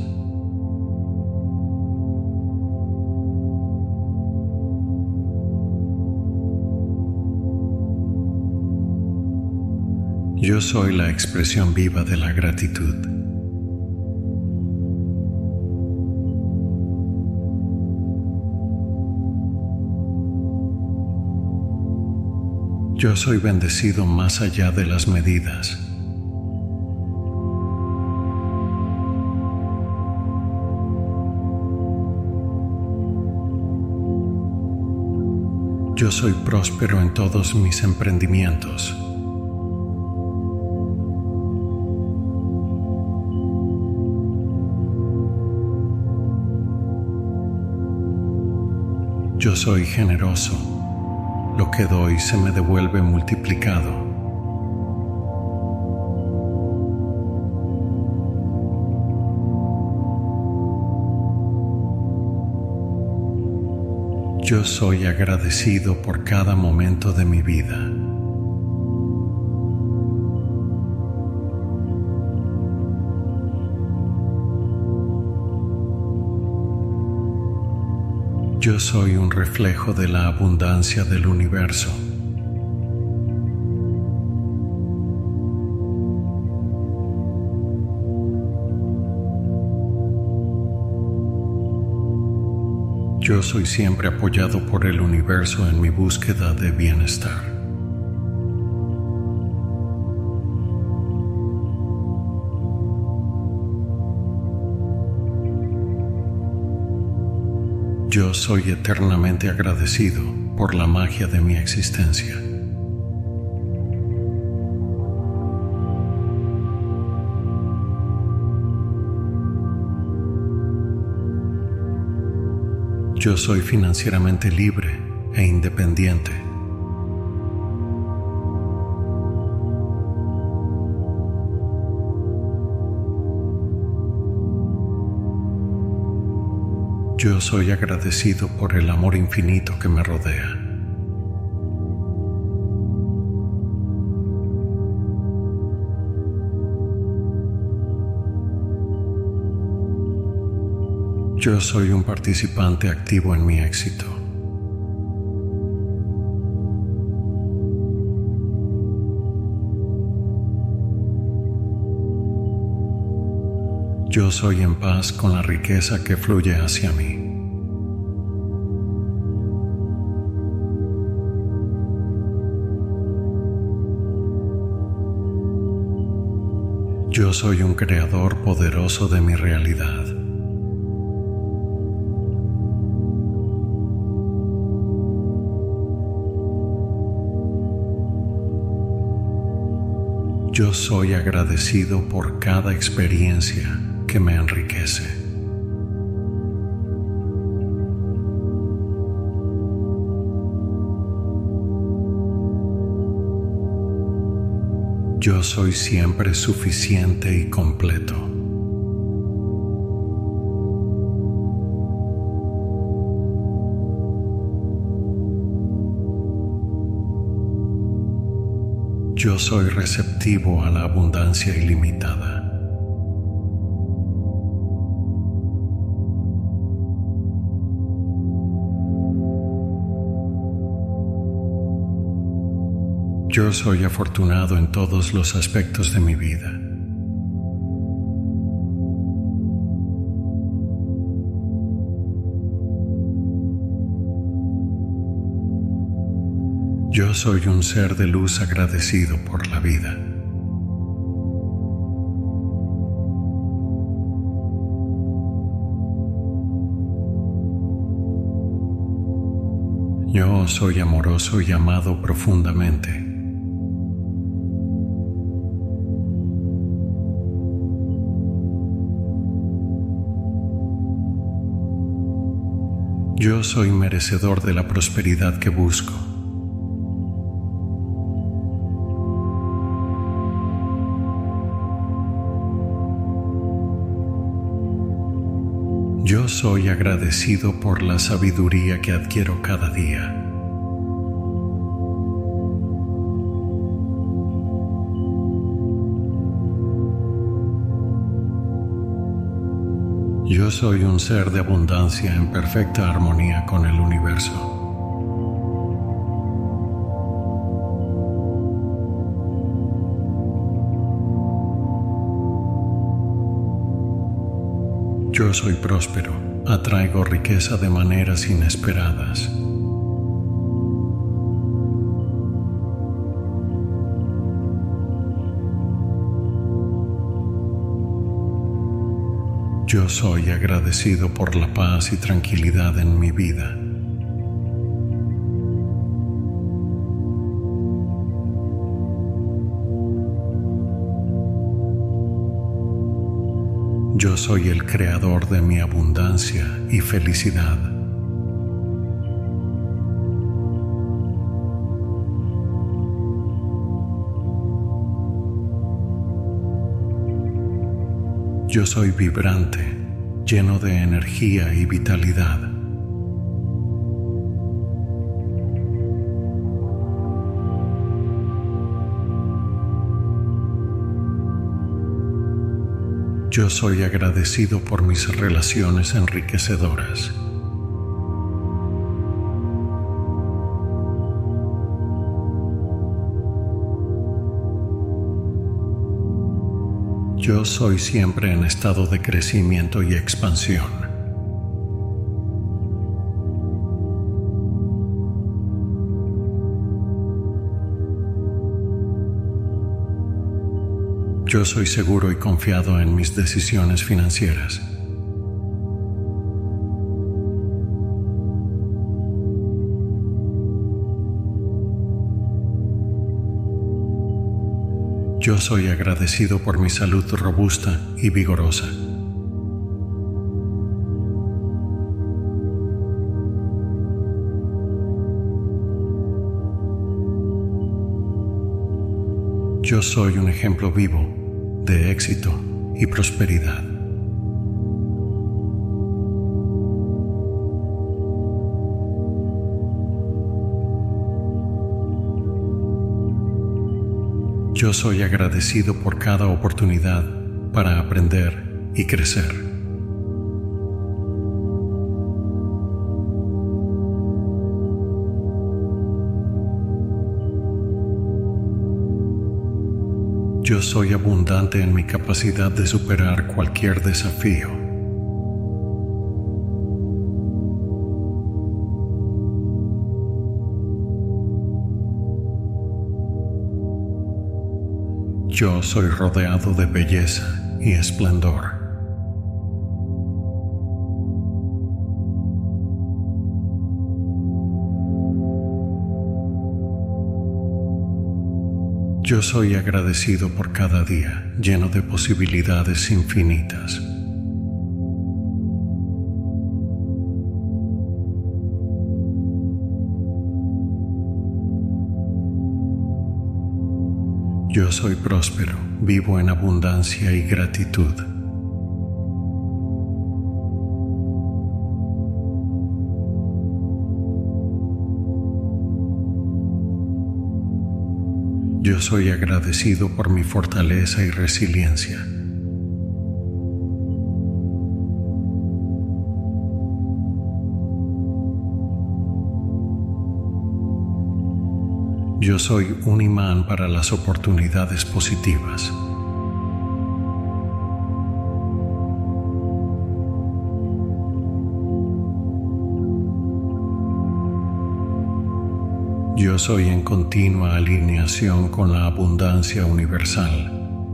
Yo soy la expresión viva de la gratitud. Yo soy bendecido más allá de las medidas. Yo soy próspero en todos mis emprendimientos. Yo soy generoso. Lo que doy se me devuelve multiplicado. Yo soy agradecido por cada momento de mi vida. Yo soy un reflejo de la abundancia del universo. Yo soy siempre apoyado por el universo en mi búsqueda de bienestar. Yo soy eternamente agradecido por la magia de mi existencia. Yo soy financieramente libre e independiente. Yo soy agradecido por el amor infinito que me rodea. Yo soy un participante activo en mi éxito. Yo soy en paz con la riqueza que fluye hacia mí. Yo soy un creador poderoso de mi realidad. Yo soy agradecido por cada experiencia que me enriquece. Yo soy siempre suficiente y completo. Yo soy receptivo a la abundancia ilimitada. Yo soy afortunado en todos los aspectos de mi vida. Yo soy un ser de luz agradecido por la vida. Yo soy amoroso y amado profundamente. Yo soy merecedor de la prosperidad que busco. Yo soy agradecido por la sabiduría que adquiero cada día. Yo soy un ser de abundancia en perfecta armonía con el universo. Yo soy próspero, atraigo riqueza de maneras inesperadas. Yo soy agradecido por la paz y tranquilidad en mi vida. Yo soy el creador de mi abundancia y felicidad. Yo soy vibrante, lleno de energía y vitalidad. Yo soy agradecido por mis relaciones enriquecedoras. Yo soy siempre en estado de crecimiento y expansión. Yo soy seguro y confiado en mis decisiones financieras. Yo soy agradecido por mi salud robusta y vigorosa. Yo soy un ejemplo vivo de éxito y prosperidad. Yo soy agradecido por cada oportunidad para aprender y crecer. Yo soy abundante en mi capacidad de superar cualquier desafío. Yo soy rodeado de belleza y esplendor. Yo soy agradecido por cada día lleno de posibilidades infinitas. Yo soy próspero, vivo en abundancia y gratitud. Yo soy agradecido por mi fortaleza y resiliencia. Yo soy un imán para las oportunidades positivas. Yo soy en continua alineación con la abundancia universal.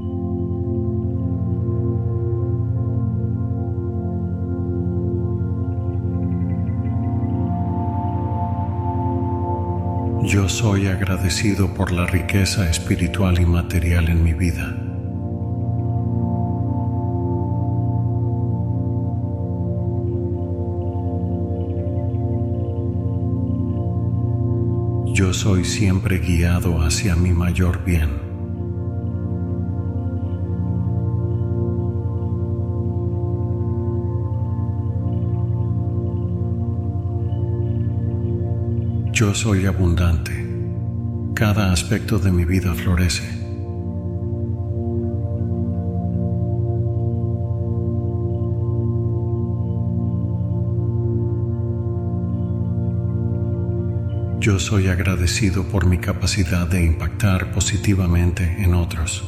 Yo soy agradecido por la riqueza espiritual y material en mi vida. Yo soy siempre guiado hacia mi mayor bien. Yo soy abundante. Cada aspecto de mi vida florece. Yo soy agradecido por mi capacidad de impactar positivamente en otros.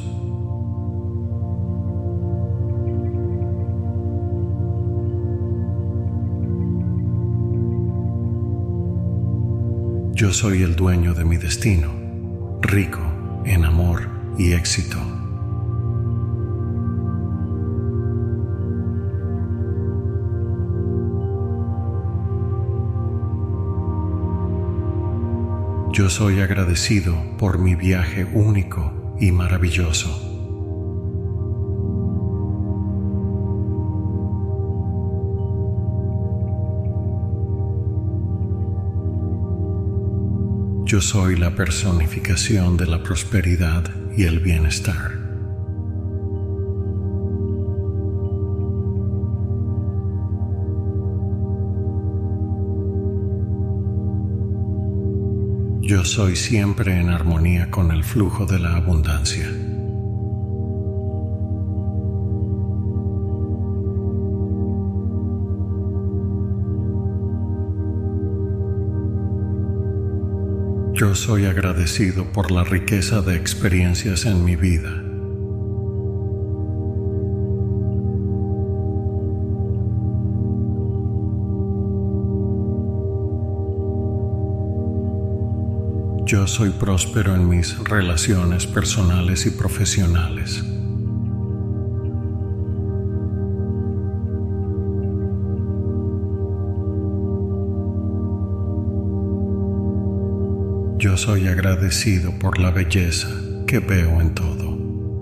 Yo soy el dueño de mi destino, rico en amor y éxito. Yo soy agradecido por mi viaje único y maravilloso. Yo soy la personificación de la prosperidad y el bienestar. Yo soy siempre en armonía con el flujo de la abundancia. Yo soy agradecido por la riqueza de experiencias en mi vida. Yo soy próspero en mis relaciones personales y profesionales. Yo soy agradecido por la belleza que veo en todo.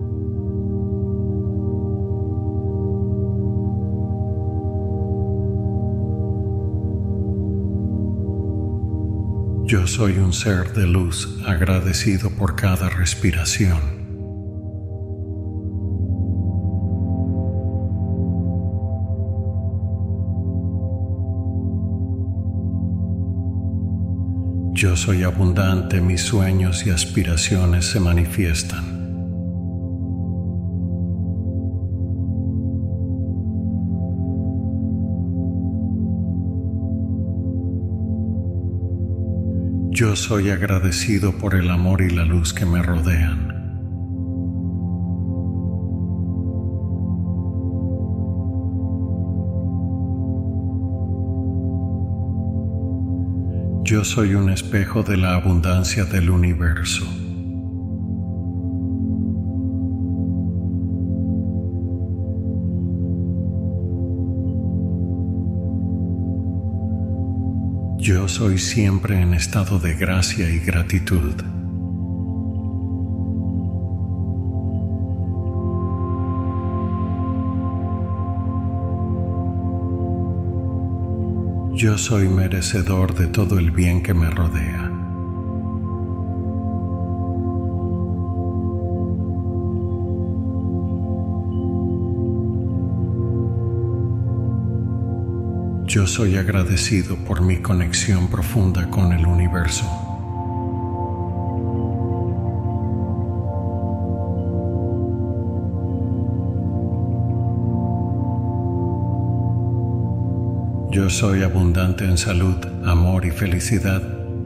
Yo soy un ser de luz agradecido por cada respiración. Yo soy abundante, mis sueños y aspiraciones se manifiestan. Yo soy agradecido por el amor y la luz que me rodean. Yo soy un espejo de la abundancia del universo. Yo soy siempre en estado de gracia y gratitud. Yo soy merecedor de todo el bien que me rodea. Yo soy agradecido por mi conexión profunda con el universo. Yo soy abundante en salud, amor y felicidad.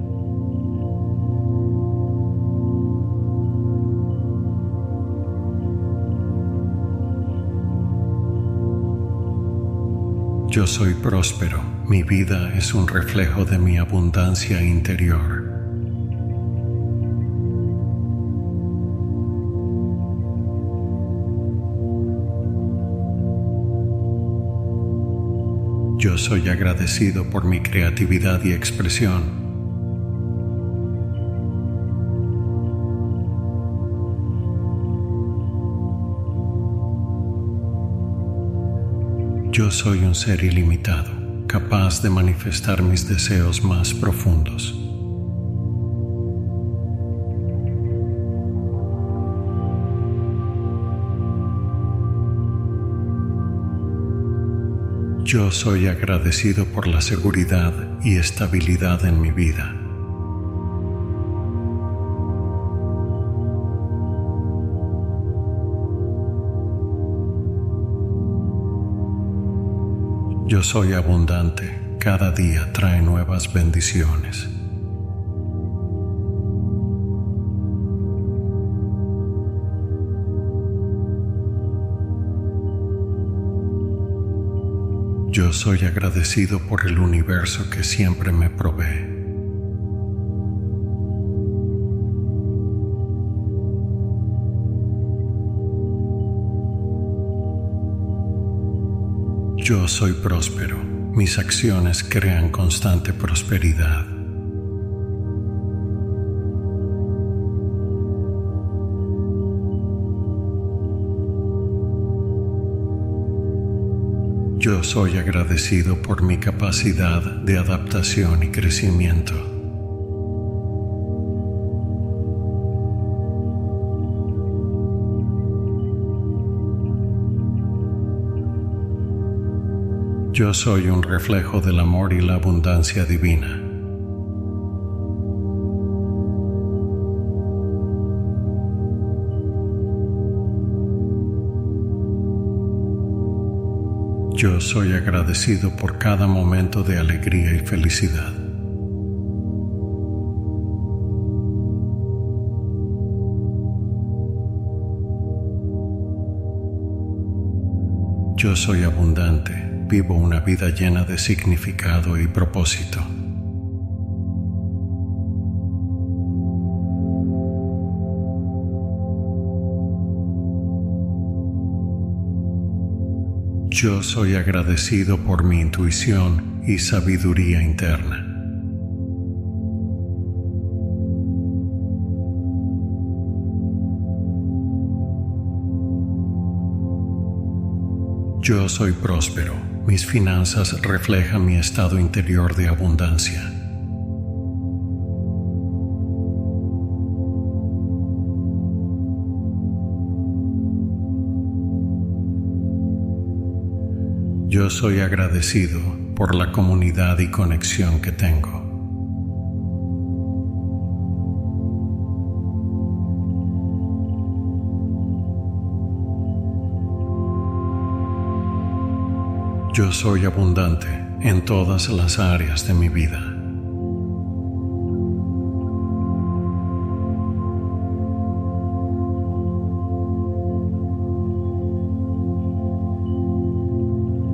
Yo soy próspero, mi vida es un reflejo de mi abundancia interior. Yo soy agradecido por mi creatividad y expresión. Yo soy un ser ilimitado, capaz de manifestar mis deseos más profundos. Yo soy agradecido por la seguridad y estabilidad en mi vida. Yo soy abundante, cada día trae nuevas bendiciones. Yo soy agradecido por el universo que siempre me provee. Yo soy próspero, mis acciones crean constante prosperidad. Yo soy agradecido por mi capacidad de adaptación y crecimiento. Yo soy un reflejo del amor y la abundancia divina. Yo soy agradecido por cada momento de alegría y felicidad. Yo soy abundante, vivo una vida llena de significado y propósito. Yo soy agradecido por mi intuición y sabiduría interna. Yo soy próspero, mis finanzas reflejan mi estado interior de abundancia. Yo soy agradecido por la comunidad y conexión que tengo. Yo soy abundante en todas las áreas de mi vida.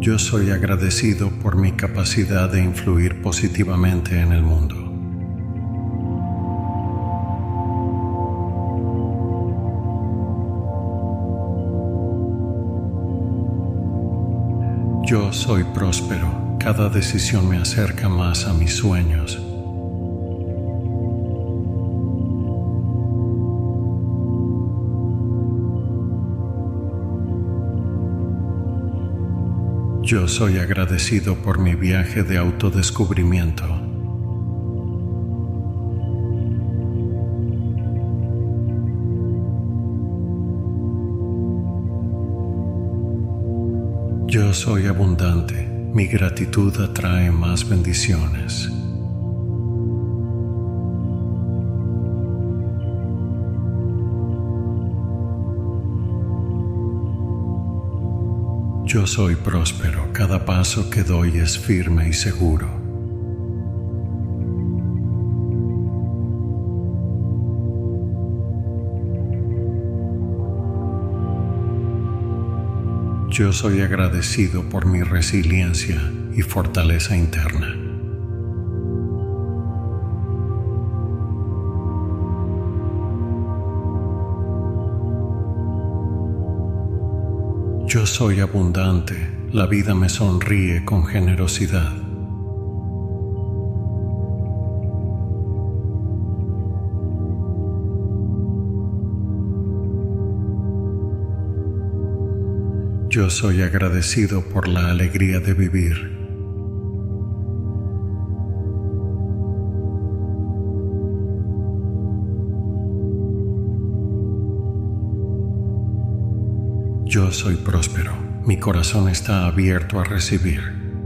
Yo soy agradecido por mi capacidad de influir positivamente en el mundo. Yo soy próspero. Cada decisión me acerca más a mis sueños. Yo soy agradecido por mi viaje de autodescubrimiento. Yo soy abundante. Mi gratitud atrae más bendiciones. Yo soy próspero. Cada paso que doy es firme y seguro. Yo soy agradecido por mi resiliencia y fortaleza interna. Yo soy abundante. La vida me sonríe con generosidad. Yo soy agradecido por la alegría de vivir. Yo soy próspero. Mi corazón está abierto a recibir.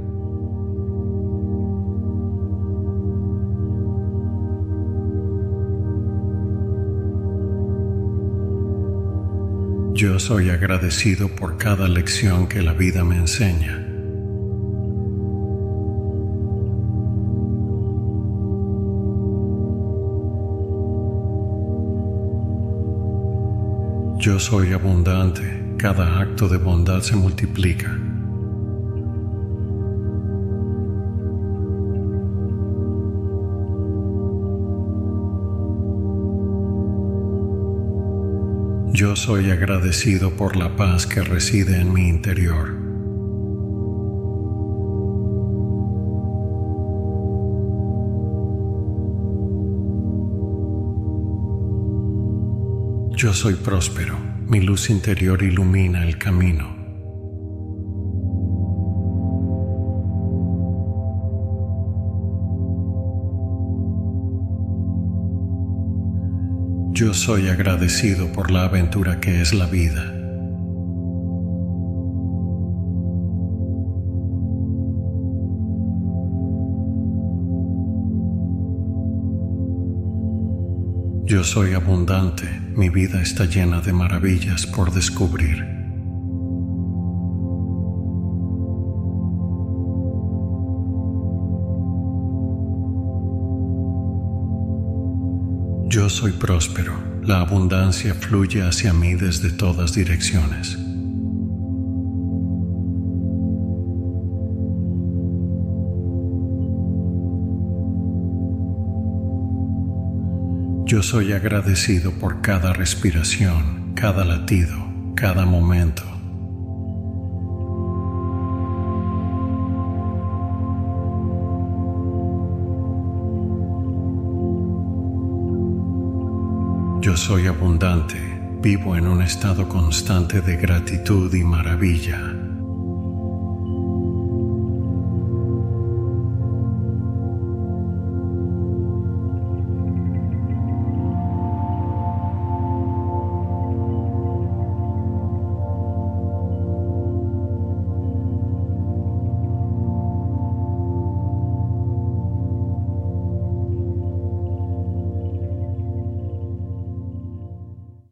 Yo soy agradecido por cada lección que la vida me enseña. Yo soy abundante. Cada acto de bondad se multiplica. Yo soy agradecido por la paz que reside en mi interior. Yo soy próspero. Mi luz interior ilumina el camino. Yo soy agradecido por la aventura que es la vida. Yo soy abundante. Mi vida está llena de maravillas por descubrir. Yo soy próspero. La abundancia fluye hacia mí desde todas direcciones. Yo soy agradecido por cada respiración, cada latido, cada momento. Yo soy abundante, vivo en un estado constante de gratitud y maravilla.